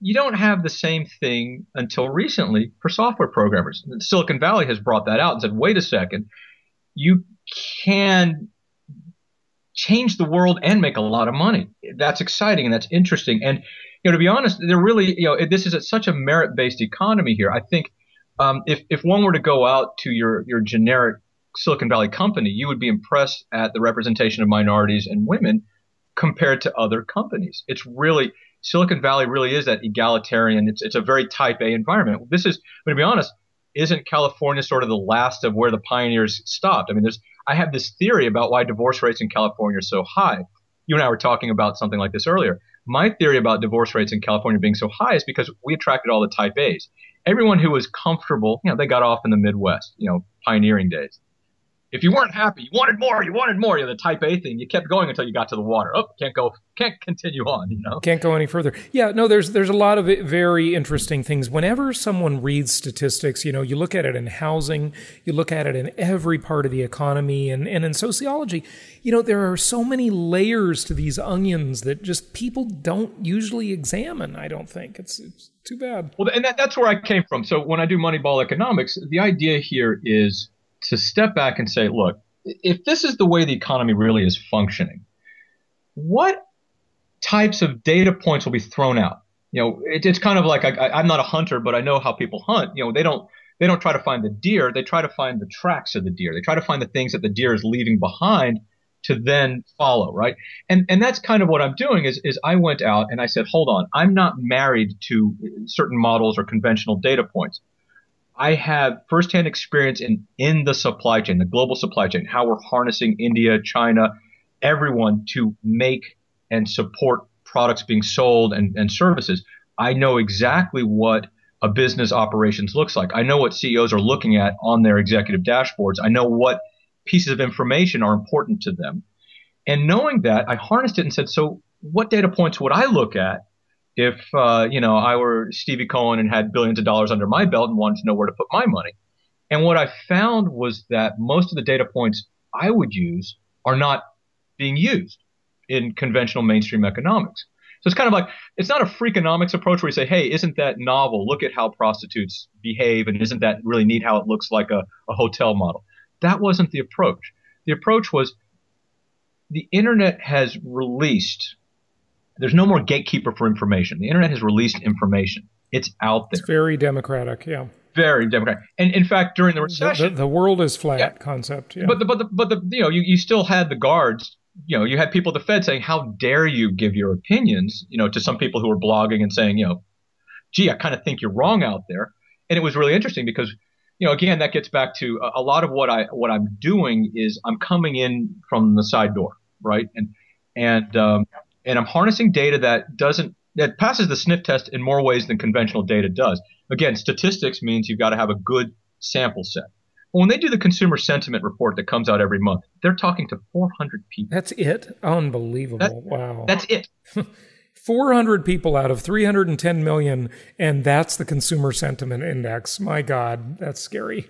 you don't have the same thing until recently for software programmers. Silicon Valley has brought that out and said, wait a second, you can change the world and make a lot of money. That's exciting and that's interesting. And, you know, to be honest, they're really, you know, this is a, such a merit-based economy here. I think um, if, if one were to go out to your, your generic Silicon Valley company, you would be impressed at the representation of minorities and women compared to other companies. It's really, Silicon Valley really is that egalitarian. It's, it's a very type A environment. This is, but to be honest, isn't California sort of the last of where the pioneers stopped? I mean, there's, I have this theory about why divorce rates in California are so high. You and I were talking about something like this earlier. My theory about divorce rates in California being so high is because we attracted all the type A's. Everyone who was comfortable, you know, they got off in the Midwest, you know, pioneering days. If you weren't happy, you wanted more, you wanted more, you know, the type A thing, you kept going until you got to the water. Oh, can't go, can't continue on, you know? Can't go any further. Yeah, no, there's there's a lot of very interesting things. Whenever someone reads statistics, you know, you look at it in housing, you look at it in every part of the economy, and, and in sociology, you know, there are so many layers to these onions that just people don't usually examine, I don't think. It's, it's too bad. Well, and that, that's where I came from. So when I do Moneyball economics, the idea here is to step back and say, look, if this is the way the economy really is functioning, what types of data points will be thrown out? You know, it, it's kind of like I, I'm not a hunter, but I know how people hunt. You know, they don't they don't try to find the deer. They try to find the tracks of the deer. They try to find the things that the deer is leaving behind to then follow, right? And and that's kind of what I'm doing is is I went out and I said, hold on, I'm not married to certain models or conventional data points. I have firsthand experience in, in the supply chain, the global supply chain, how we're harnessing India, China, everyone to make and support products being sold and, and services. I know exactly what a business operations looks like. I know what C E Os are looking at on their executive dashboards. I know what pieces of information are important to them. And knowing that, I harnessed it and said, so what data points would I look at if, uh, you know, I were Stevie Cohen and had billions of dollars under my belt and wanted to know where to put my money? And what I found was that most of the data points I would use are not being used in conventional mainstream economics. So it's kind of like, it's not a freakonomics approach where you say, hey, isn't that novel? Look at how prostitutes behave, and isn't that really neat how it looks like a, a hotel model? That wasn't the approach. The approach was the internet has released There's no more gatekeeper for information. The internet has released information. It's out there. It's very democratic, yeah. Very democratic. And in fact, during the recession, the, the, the world is flat yeah. concept. Yeah. But the, but the, but the, you know, you, you still had the guards. You know, you had people at the Fed saying, "How dare you give your opinions?" You know, to some people who were blogging and saying, you know, "Gee, I kind of think you're wrong out there." And it was really interesting because, you know, again, that gets back to a, a lot of what I what I'm doing is I'm coming in from the side door, right? And and um, and I'm harnessing data that doesn't that passes the sniff test in more ways than conventional data does. Again, statistics means you've got to have a good sample set. When they do the consumer sentiment report that comes out every month, they're talking to four hundred people. That's it? Unbelievable. That, wow. That's it. four hundred people out of three hundred ten million, and that's the consumer sentiment index. My God, that's scary.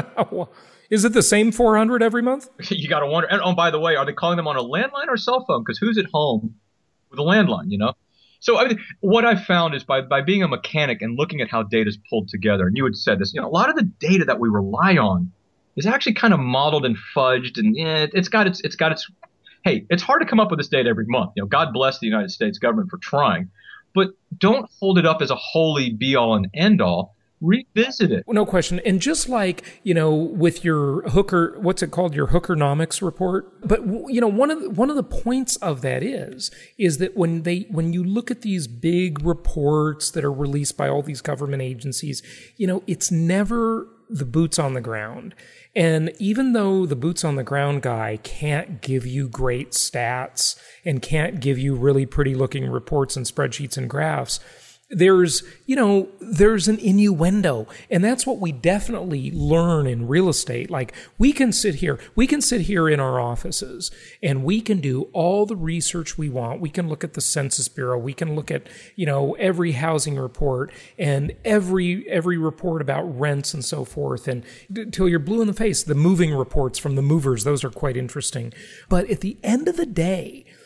Is it the same four hundred every month? You got to wonder. And oh, by the way, are they calling them on a landline or cell phone? Because who's at home with a landline, you know? So I mean, what I've found is by, by being a mechanic and looking at how data is pulled together, and you had said this, you know, a lot of the data that we rely on is actually kind of modeled and fudged, and eh, it's got its it's got its. Hey, it's hard to come up with this data every month. You know, God bless the United States government for trying, but don't hold it up as a holy be all and end all. Revisit it. No question. And just like, you know, with your Hooker, what's it called? Your Hookernomics report. But, you know, one of the, one of the points of that is, is that when they, when you look at these big reports that are released by all these government agencies, you know, it's never the boots on the ground. And even though the boots on the ground guy can't give you great stats and can't give you really pretty looking reports and spreadsheets and graphs, there's, you know, there's an innuendo. And that's what we definitely learn in real estate. Like we can sit here, we can sit here in our offices and we can do all the research we want. We can look at the Census Bureau. We can look at, you know, every housing report and every, every report about rents and so forth. And till you're blue in the face, the moving reports from the movers, those are quite interesting. But at the end of the day,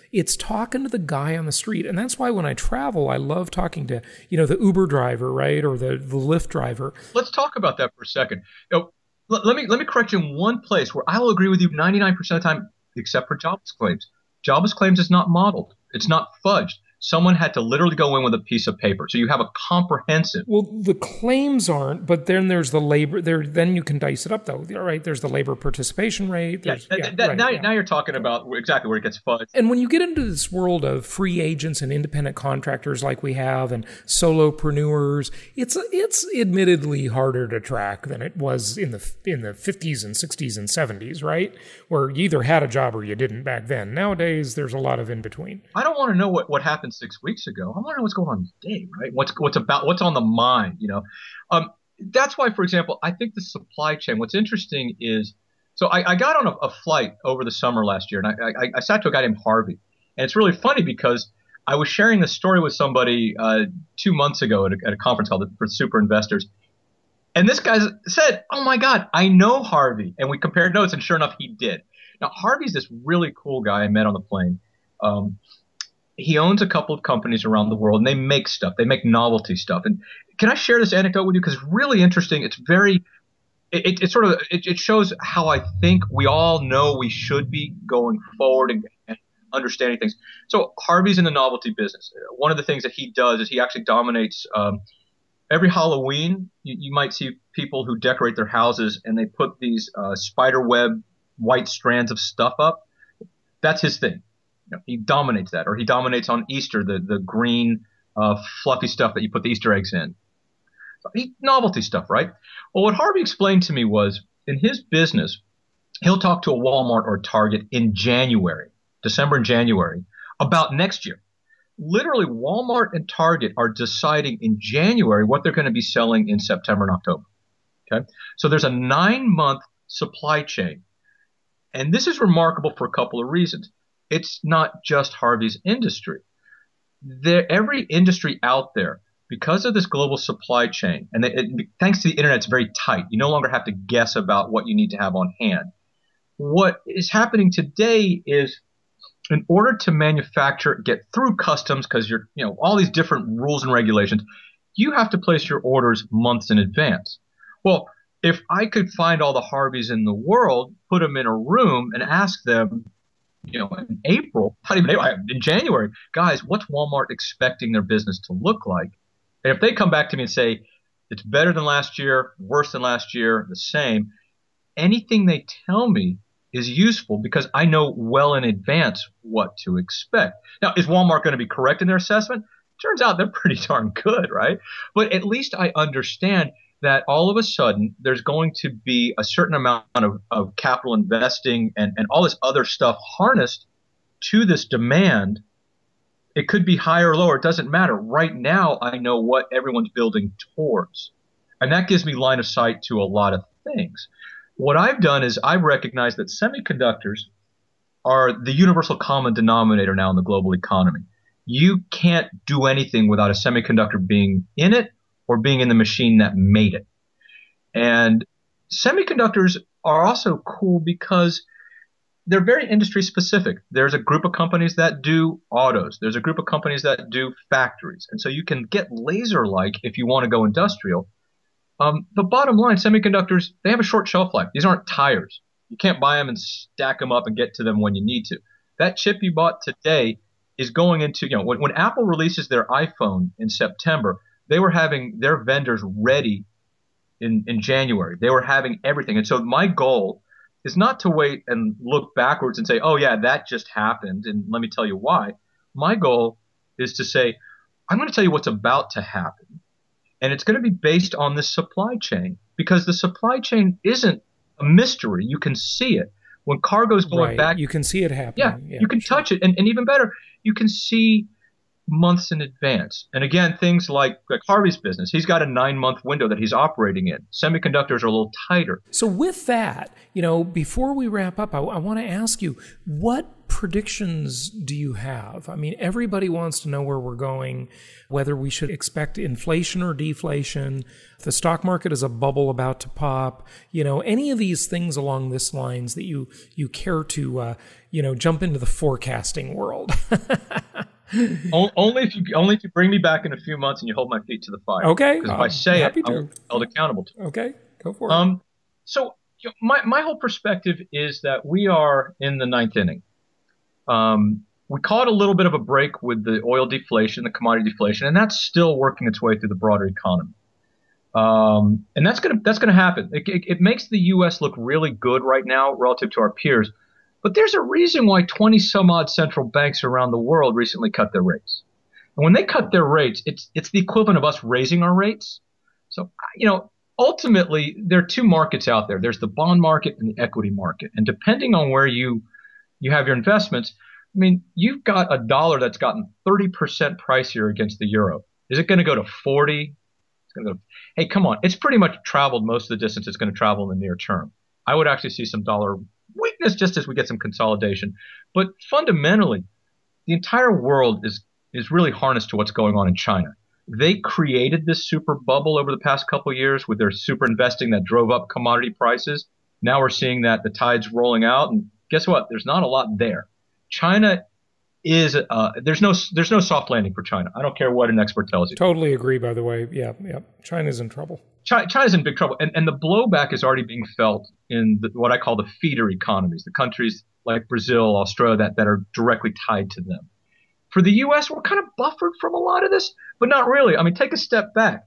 It's talking to the guy on the street. And that's why when I travel, I love talking to, you know, the Uber driver, right? Or the, the Lyft driver. Let's talk about that for a second. You know, let, let me let me correct you in one place where I will agree with you ninety-nine percent of the time, except for jobless claims. Jobless claims is not modeled. It's not fudged. Someone had to literally go in with a piece of paper. So you have a comprehensive. Well, the claims aren't, but then there's the labor. There, then you can dice it up, though. Right? There's the labor participation rate. Yeah, yeah, that, right, now, yeah. now you're talking about exactly where it gets fudged. And when you get into this world of free agents and independent contractors like we have, and solopreneurs, it's it's admittedly harder to track than it was in the in the fifties and sixties and seventies, right? Where you either had a job or you didn't back then. Nowadays, there's a lot of in between. I don't want to know what, what happened six weeks ago. I want to know what's going on today, right? What's what's about what's on the mind, you know? Um, that's why, for example, I think the supply chain. What's interesting is, so I, I got on a, a flight over the summer last year, and I, I, I sat to a guy named Harvey, and it's really funny because I was sharing this story with somebody uh, two months ago at a, at a conference called for Super Investors, and this guy said, "Oh my God, I know Harvey," and we compared notes, and sure enough, he did. Now Harvey's this really cool guy I met on the plane. Um, He owns a couple of companies around the world, and they make stuff. They make novelty stuff. And can I share this anecdote with you? Because it's really interesting. It's very it, – it, it sort of it, it shows how I think we all know we should be going forward and, and understanding things. So Harvey's in the novelty business. One of the things that he does is he actually dominates um, every Halloween. You, you might see people who decorate their houses, and they put these uh, spider web white strands of stuff up. That's his thing. You know, he dominates that, or he dominates on Easter, the the green, uh, fluffy stuff that you put the Easter eggs in. So he, novelty stuff, right? Well, what Harvey explained to me was, in his business, he'll talk to a Walmart or Target in January, December and January, about next year. Literally, Walmart and Target are deciding in January what they're going to be selling in September and October. Okay, so there's a nine-month supply chain, and this is remarkable for a couple of reasons. It's not just Harvey's industry. There, every industry out there, because of this global supply chain, and it, it, thanks to the internet, it's very tight. You no longer have to guess about what you need to have on hand. What is happening today is, in order to manufacture, get through customs, because you're, you know, all these different rules and regulations, you have to place your orders months in advance. Well, if I could find all the Harveys in the world, put them in a room, and ask them, you know, in April, not even April, in January, guys, what's Walmart expecting their business to look like? And if they come back to me and say, it's better than last year, worse than last year, the same, anything they tell me is useful because I know well in advance what to expect. Now, is Walmart going to be correct in their assessment? Turns out they're pretty darn good, right? But at least I understand that all of a sudden there's going to be a certain amount of, of capital investing and, and all this other stuff harnessed to this demand. It could be higher or lower. It doesn't matter. Right now, I know what everyone's building towards. And that gives me line of sight to a lot of things. What I've done is I've recognized that semiconductors are the universal common denominator now in the global economy. You can't do anything without a semiconductor being in it or being in the machine that made it. And semiconductors are also cool because they're very industry specific. There's a group of companies that do autos. There's a group of companies that do factories. And so you can get laser-like if you want to go industrial. Um, the bottom line, semiconductors, they have a short shelf life. These aren't tires. You can't buy them and stack them up and get to them when you need to. That chip you bought today is going into, you know, when, when Apple releases their iPhone in September, they were having their vendors ready in, in January. They were having everything. And so my goal is not to wait and look backwards and say, oh, yeah, that just happened, and let me tell you why. My goal is to say, I'm going to tell you what's about to happen, and it's going to be based on the supply chain, because the supply chain isn't a mystery. You can see it. When cargo's going right. back. You can see it happening. Yeah, yeah you can sure. touch it. And, and even better, you can see months in advance. And again, things like, like Harvey's business, he's got a nine-month window that he's operating in. Semiconductors are a little tighter. So with that, you know, before we wrap up, I, I want to ask you, what predictions do you have? I mean, everybody wants to know where we're going, whether we should expect inflation or deflation, if the stock market is a bubble about to pop, you know, any of these things along this lines that you, you care to, uh, you know, jump into the forecasting world. Only if you only if you bring me back in a few months and you hold my feet to the fire. Okay. Because if I say it, to. I'll be held accountable to it. Okay, go for it. Um, so you know, my my whole perspective is that we are in the ninth inning. Um, we caught a little bit of a break with the oil deflation, the commodity deflation, and that's still working its way through the broader economy. Um, and that's gonna that's gonna happen. It, it, it makes the U S look really good right now relative to our peers. But there's a reason why twenty some odd central banks around the world recently cut their rates. And when they cut their rates, it's it's the equivalent of us raising our rates. So, you know, ultimately, there are two markets out there. There's the bond market and the equity market. And depending on where you you have your investments, I mean, you've got a dollar that's gotten thirty percent pricier against the euro. Is it going to go to forty? It's going to go, hey, come on. It's pretty much traveled most of the distance it's going to travel in the near term. I would actually see some dollar weakness just as we get some consolidation. But fundamentally, the entire world is is really harnessed to what's going on in China. They created this super bubble over the past couple of years with their super investing that drove up commodity prices. Now we're seeing that the tide's rolling out, and guess what? There's not a lot there. China is uh, there's no there's no soft landing for China. I don't care what an expert tells you. Totally agree. By the way, yeah, yeah. China's in trouble. China's in big trouble, and, and the blowback is already being felt in the, what I call the feeder economies, the countries like Brazil, Australia, that, that are directly tied to them. For the U S, we're kind of buffered from a lot of this, but not really. I mean, take a step back.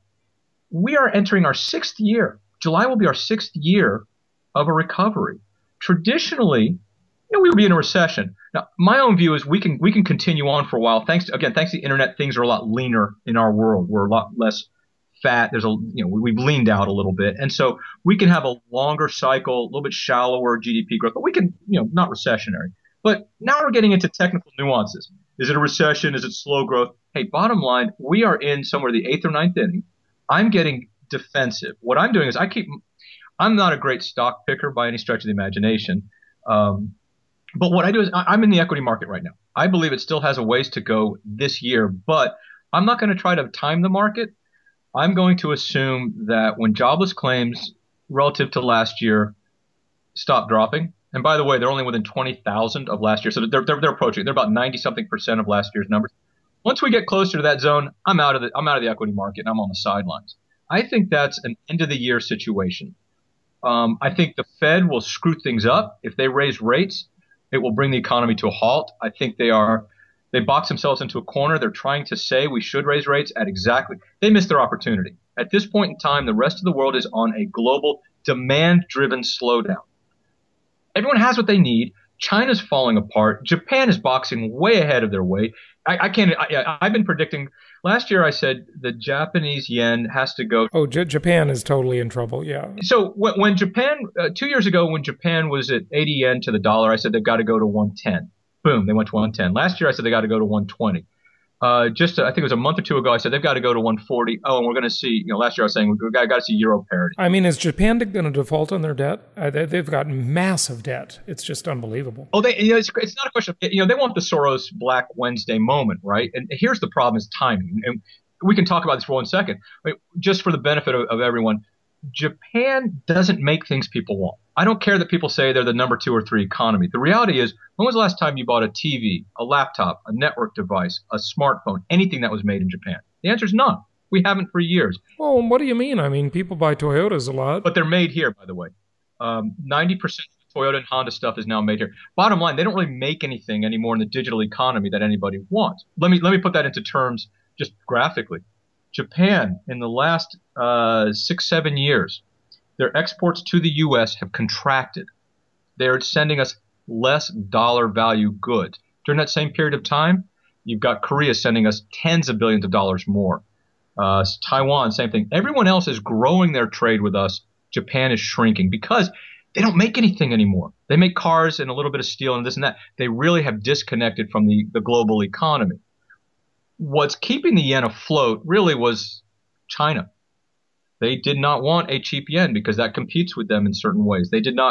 We are entering our sixth year. July will be our sixth year of a recovery. Traditionally, you know, we would be in a recession. Now, my own view is we can we can continue on for a while. Thanks to, again, thanks to the internet, things are a lot leaner in our world. We're a lot less fat. There's a, you know, we've leaned out a little bit. And so we can have a longer cycle, a little bit shallower G D P growth, but we can, you know, not recessionary. But now we're getting into technical nuances. Is it a recession? Is it slow growth? Hey, bottom line, we are in somewhere the eighth or ninth inning. I'm getting defensive. What I'm doing is I keep, I'm not a great stock picker by any stretch of the imagination. Um, but what I do is I, I'm in the equity market right now. I believe it still has a ways to go this year, but I'm not going to try to time the market. I'm going to assume that when jobless claims relative to last year stop dropping, and by the way, they're only within twenty thousand of last year, so they're, they're, they're approaching. They're about ninety something percent of last year's numbers. Once we get closer to that zone, I'm out of the I'm out of the equity market and I'm on the sidelines. I think that's an end of the year situation. Um, I think the Fed will screw things up. If they raise rates, it will bring the economy to a halt. I think they are. They box themselves into a corner. They're trying to say we should raise rates at exactly. They missed their opportunity. At this point in time, the rest of the world is on a global demand-driven slowdown. Everyone has what they need. China's falling apart. Japan is boxing way ahead of their weight. I, I can't. I, I've been predicting. Last year, I said the Japanese yen has to go. Oh, J- Japan is totally in trouble. Yeah. So when, when Japan uh, two years ago, when Japan was at eighty yen to the dollar, I said they've got to go to one ten. Boom, they went to one ten. Last year, I said they got to go to one twenty. Uh, just, uh, I think it was a month or two ago, I said they've got to go to one forty. Oh, and we're going to see, you know, last year I was saying we've got, got to see euro parity. I mean, is Japan going to default on their debt? Uh, they, they've got massive debt. It's just unbelievable. Oh, they, you know, it's, it's not a question of, you know, they want the Soros Black Wednesday moment, right? And here's the problem is timing. And we can talk about this for one second. I mean, just for the benefit of, of everyone, Japan doesn't make things people want. I don't care that people say they're the number two or three economy. The reality is, when was the last time you bought a T V, a laptop, a network device, a smartphone, anything that was made in Japan? The answer is none. We haven't for years. Well, what do you mean? I mean, people buy Toyotas a lot. But they're made here, by the way. Um, ninety percent of Toyota and Honda stuff is now made here. Bottom line, they don't really make anything anymore in the digital economy that anybody wants. Let me let me put that into terms just graphically. Japan, in the last uh, six, seven years, their exports to the U S have contracted. They're sending us less dollar value goods. During that same period of time, you've got Korea sending us tens of billions of dollars more. Uh, Taiwan, same thing. Everyone else is growing their trade with us. Japan is shrinking because they don't make anything anymore. They make cars and a little bit of steel and this and that. They really have disconnected from the, the global economy. What's keeping the yen afloat really was China. They did not want a cheap yen because that competes with them in certain ways. They did not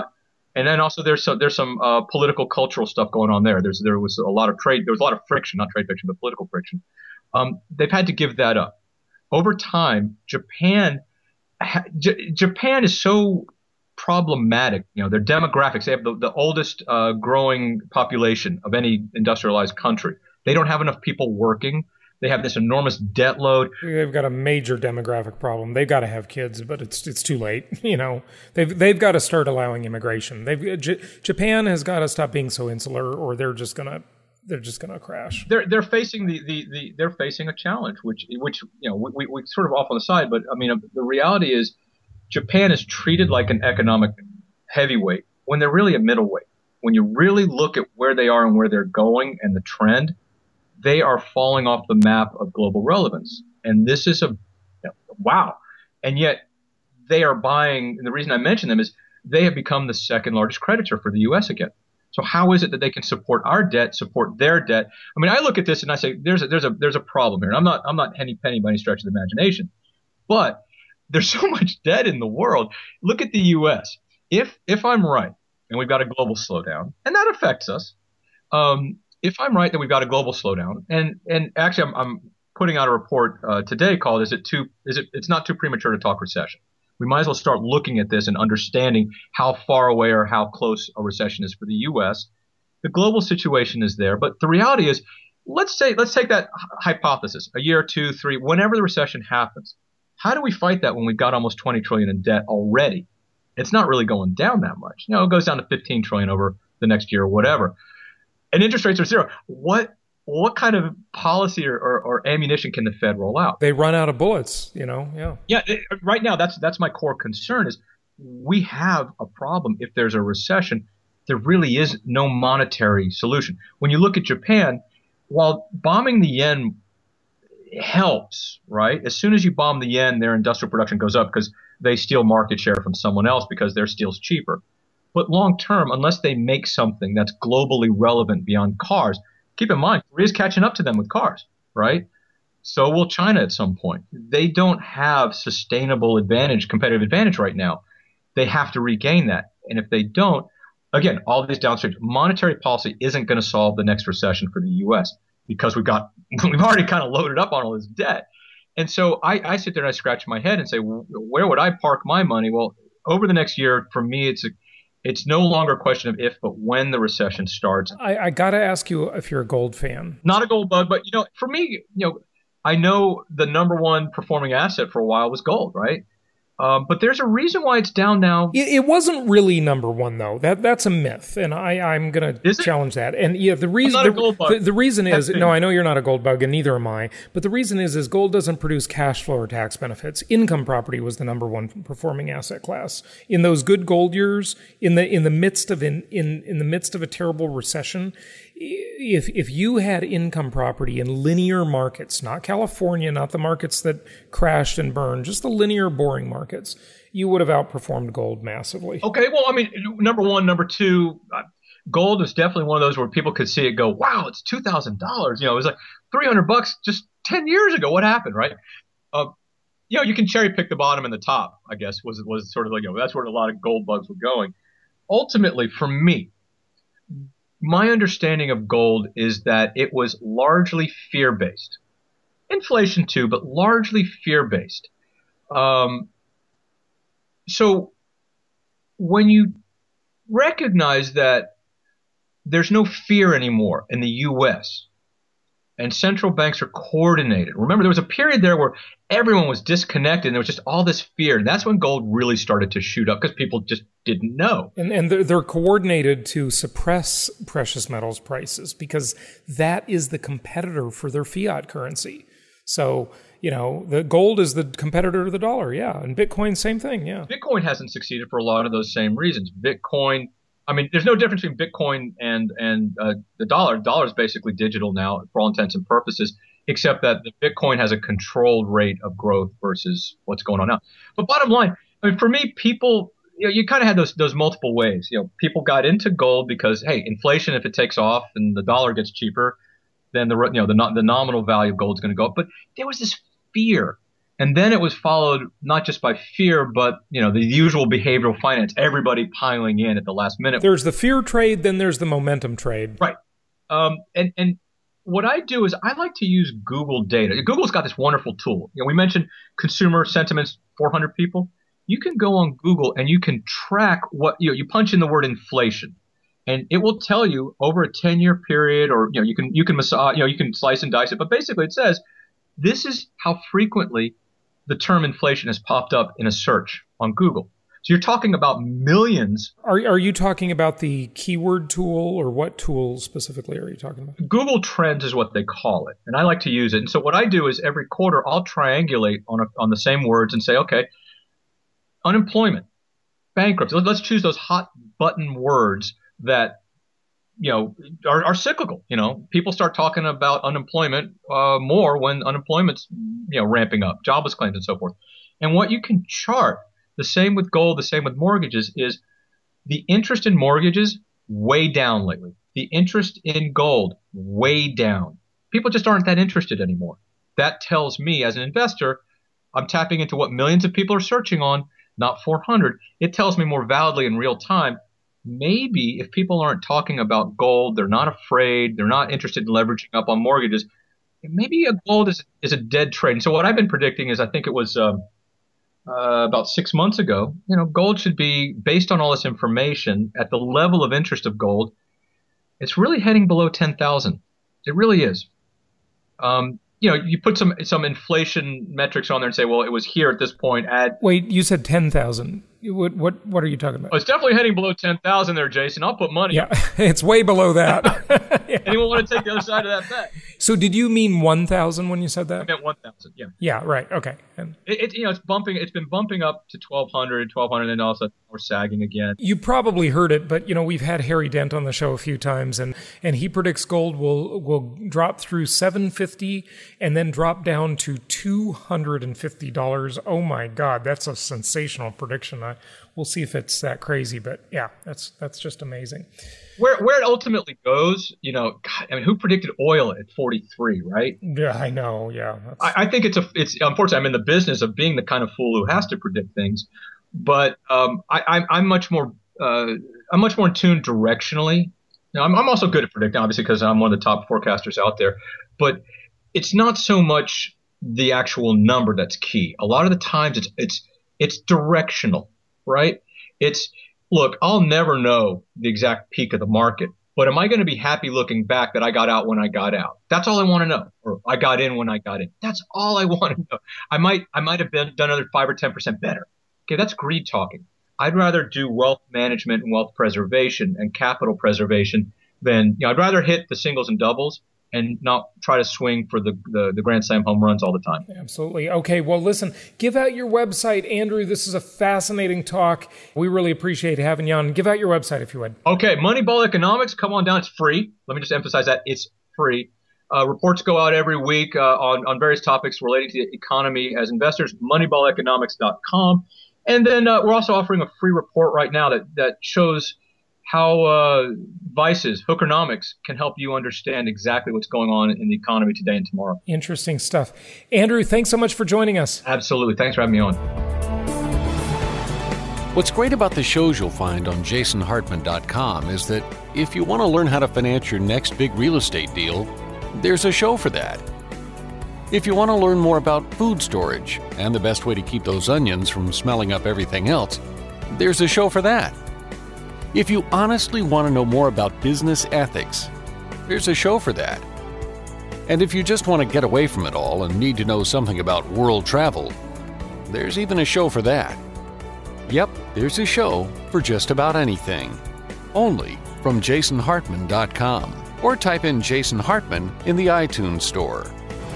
And then also there's some there's some uh, political cultural stuff going on there. There's there was a lot of trade there was a lot of friction, not trade friction, but political friction. Um, they've had to give that up. Over time, Japan ha- J- Japan is so problematic. You know, their demographics. They have the, the oldest uh, growing population of any industrialized country. They don't have enough people working. They have this enormous debt load. They've got a major demographic problem. They've got to have kids, but it's it's too late. You know, they've they've got to start allowing immigration. They've J- Japan has got to stop being so insular, or they're just gonna they're just gonna crash. They're they're facing the, the, the they're facing a challenge, which which you know we we sort of off on the side, but I mean the reality is Japan is treated like an economic heavyweight when they're really a middleweight. When you really look at where they are and where they're going and the trend, they are falling off the map of global relevance. And this is a you know, wow. And yet they are buying, and the reason I mention them is they have become the second largest creditor for the U S again. So how is it that they can support our debt, support their debt? I mean, I look at this and I say, there's a, there's a, there's a problem here. And I'm not, I'm not henny penny by any stretch of the imagination, but there's so much debt in the world. Look at the U S. If, if I'm right, and we've got a global slowdown, and that affects us, um, if I'm right that we've got a global slowdown, and and actually I'm, I'm putting out a report uh, today called "Is it too? Is it? It's not too premature to talk recession." We might as well start looking at this and understanding how far away or how close a recession is for the U S. The global situation is there, but the reality is, let's say let's take that hypothesis: a year, two, three, whenever the recession happens. How do we fight that when we've got almost twenty trillion in debt already? It's not really going down that much. You know, it goes down to fifteen trillion over the next year or whatever. And interest rates are zero. What what kind of policy or, or, or ammunition can the Fed roll out? They run out of bullets, you know. Yeah. Yeah. It, right now, that's that's my core concern. Is we have a problem if there's a recession. There really is no monetary solution. When you look at Japan, while bombing the yen helps, right? As soon as you bomb the yen, their industrial production goes up because they steal market share from someone else because their steel's cheaper. But long term, unless they make something that's globally relevant beyond cars, keep in mind, Korea's catching up to them with cars, right? So will China at some point. They don't have sustainable advantage, competitive advantage right now. They have to regain that. And if they don't, again, all these downstream monetary policy isn't going to solve the next recession for the U S because we've got we've already kind of loaded up on all this debt. And so I, I sit there and I scratch my head and say, where would I park my money? Well, over the next year, for me, it's a It's no longer a question of if, but when the recession starts. I, I got to ask you if you're a gold fan. Not a gold bug, but, you know, for me, you know, I know the number one performing asset for a while was gold, right? Um, but there's a reason why it's down now. It, it wasn't really number one, though. That that's a myth, and I, I'm going to challenge that. And yeah, the reason I'm not a gold bug. The, the reason is no, I know you're not a gold bug, and neither am I. But the reason is is gold doesn't produce cash flow or tax benefits. Income property was the number one performing asset class in those good gold years. In the in the midst of in in in the midst of a terrible recession, if if you had income property in linear markets, not California, not the markets that crashed and burned, just the linear boring markets, you would have outperformed gold massively. Okay, well, I mean, number one, number two, uh, gold is definitely one of those where people could see it go, wow, it's two thousand dollars. You know, it was like three hundred bucks just ten years ago. What happened, right? Uh, you know, you can cherry pick the bottom and the top, I guess, was was sort of like, you know, that's where a lot of gold bugs were going. Ultimately, for me, my understanding of gold is that it was largely fear-based. Inflation too, but largely fear-based. Um, so when you recognize that there's no fear anymore in the U S and central banks are coordinated. Remember, there was a period there where everyone was disconnected and there was just all this fear. And that's when gold really started to shoot up because people just didn't know. And, and they're, they're coordinated to suppress precious metals prices because that is the competitor for their fiat currency. So, you know, the gold is the competitor to the dollar. Yeah. And Bitcoin, same thing. Yeah. Bitcoin hasn't succeeded for a lot of those same reasons. Bitcoin, I mean, there's no difference between Bitcoin and and uh, the dollar. The dollar is basically digital now for all intents and purposes, except that the Bitcoin has a controlled rate of growth versus what's going on now. But bottom line, I mean, for me, people, you know, you kind of had those those multiple ways. You know, people got into gold because, hey, inflation, if it takes off and the dollar gets cheaper, then the you know the the nominal value of gold is going to go up. But there was this fear, And then it was followed not just by fear, but, you know, the usual behavioral finance, everybody piling in at the last minute. There's the fear trade, then there's the momentum trade. Right. Um, and, and what I do is I like to use Google data. Google's got this wonderful tool. You know, we mentioned consumer sentiments, four hundred people. You can go on Google and you can track what, you know, you punch in the word inflation. And it will tell you over a ten-year period, or, you know, you can you can massage, you know, you can slice and dice it. But basically it says this is how frequently the term inflation has popped up in a search on Google. So you're talking about millions. Are are you talking about the keyword tool, or what tool specifically are you talking about? Google Trends is what they call it, and I like to use it. And so what I do is every quarter I'll triangulate on a, on the same words and say, okay, unemployment, bankruptcy. Let's choose those hot button words that, you know, are, are cyclical. You know, people start talking about unemployment uh, more when unemployment's, you know, ramping up, jobless claims and so forth. And what you can chart, the same with gold, the same with mortgages, is the interest in mortgages way down lately. The interest in gold way down. People just aren't that interested anymore. That tells me as an investor, I'm tapping into what millions of people are searching on, not four hundred. It tells me more validly in real time. Maybe if people aren't talking about gold, they're not afraid, they're not interested in leveraging up on mortgages, maybe a gold is, is a dead trade. And so what I've been predicting is, I think it was um, uh, about six months ago, you know, gold should be, based on all this information, at the level of interest of gold, it's really heading below ten thousand. It really is. Um, you know, you put some some inflation metrics on there and say, well, it was here at this point. Add. Wait, you said ten thousand. What what what are you talking about? Oh, it's definitely heading below ten thousand there, Jason. I'll put money. Yeah, it's way below that. Yeah. Anyone want to take the other side of that bet? So did you mean one thousand when you said that? I meant one thousand, yeah. Yeah, right. Okay. And it, it, you know, it's bumping. It's been bumping up to twelve hundred, twelve hundred, and then also we're sagging again. You probably heard it, but, you know, we've had Harry Dent on the show a few times, and, and he predicts gold will will drop through seven fifty and then drop down to two hundred fifty dollars. Oh, my God. That's a sensational prediction. I, we'll see if it's that crazy, but yeah, that's that's just amazing. Where where it ultimately goes, you know, God, I mean, who predicted oil at forty-three, right? Yeah, I know. Yeah, I, I think it's a it's unfortunately I'm in the business of being the kind of fool who has to predict things, but um, I, I'm I'm much more uh, I'm much more in tune directionally. Now, I'm I'm also good at predicting, obviously, because I'm one of the top forecasters out there, but it's not so much the actual number that's key. A lot of the times it's it's it's directional. Right? It's, look, I'll never know the exact peak of the market, but am I going to be happy looking back that I got out when I got out? That's all I want to know. Or I got in when I got in. That's all I want to know. I might, I might have been, done another five or ten percent better. Okay, that's greed talking. I'd rather do wealth management and wealth preservation and capital preservation than, you know, I'd rather hit the singles and doubles and not try to swing for the, the, the grand slam home runs all the time. Absolutely. Okay, well, listen, give out your website. Andrew, this is a fascinating talk. We really appreciate having you on. Give out your website if you would. Okay, Moneyball Economics, come on down. It's free. Let me just emphasize that. It's free. Uh, reports go out every week uh, on, on various topics relating to the economy as investors, moneyball economics dot com. And then uh, we're also offering a free report right now that, that shows how uh, Vice's Hookernomics can help you understand exactly what's going on in the economy today and tomorrow. Interesting stuff. Andrew, thanks so much for joining us. Absolutely. Thanks for having me on. What's great about the shows you'll find on jason hartman dot com is that if you want to learn how to finance your next big real estate deal, there's a show for that. If you want to learn more about food storage and the best way to keep those onions from smelling up everything else, there's a show for that. If you honestly want to know more about business ethics, there's a show for that. And if you just want to get away from it all and need to know something about world travel, there's even a show for that. Yep, there's a show for just about anything. Only from jason hartman dot com, or type in Jason Hartman in the iTunes store.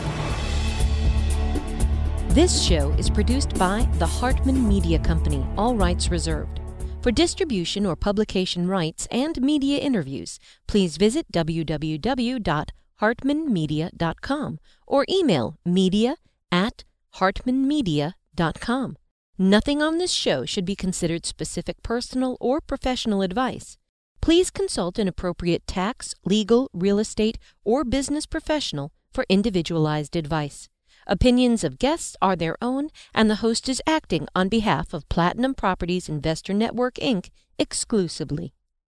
This show is produced by the Hartman Media Company, all rights reserved. For distribution or publication rights and media interviews, please visit w w w dot hartman media dot com or email media at hartman media dot com. Nothing on this show should be considered specific personal or professional advice. Please consult an appropriate tax, legal, real estate, or business professional for individualized advice. Opinions of guests are their own, and the host is acting on behalf of Platinum Properties Investor Network, Incorporated exclusively.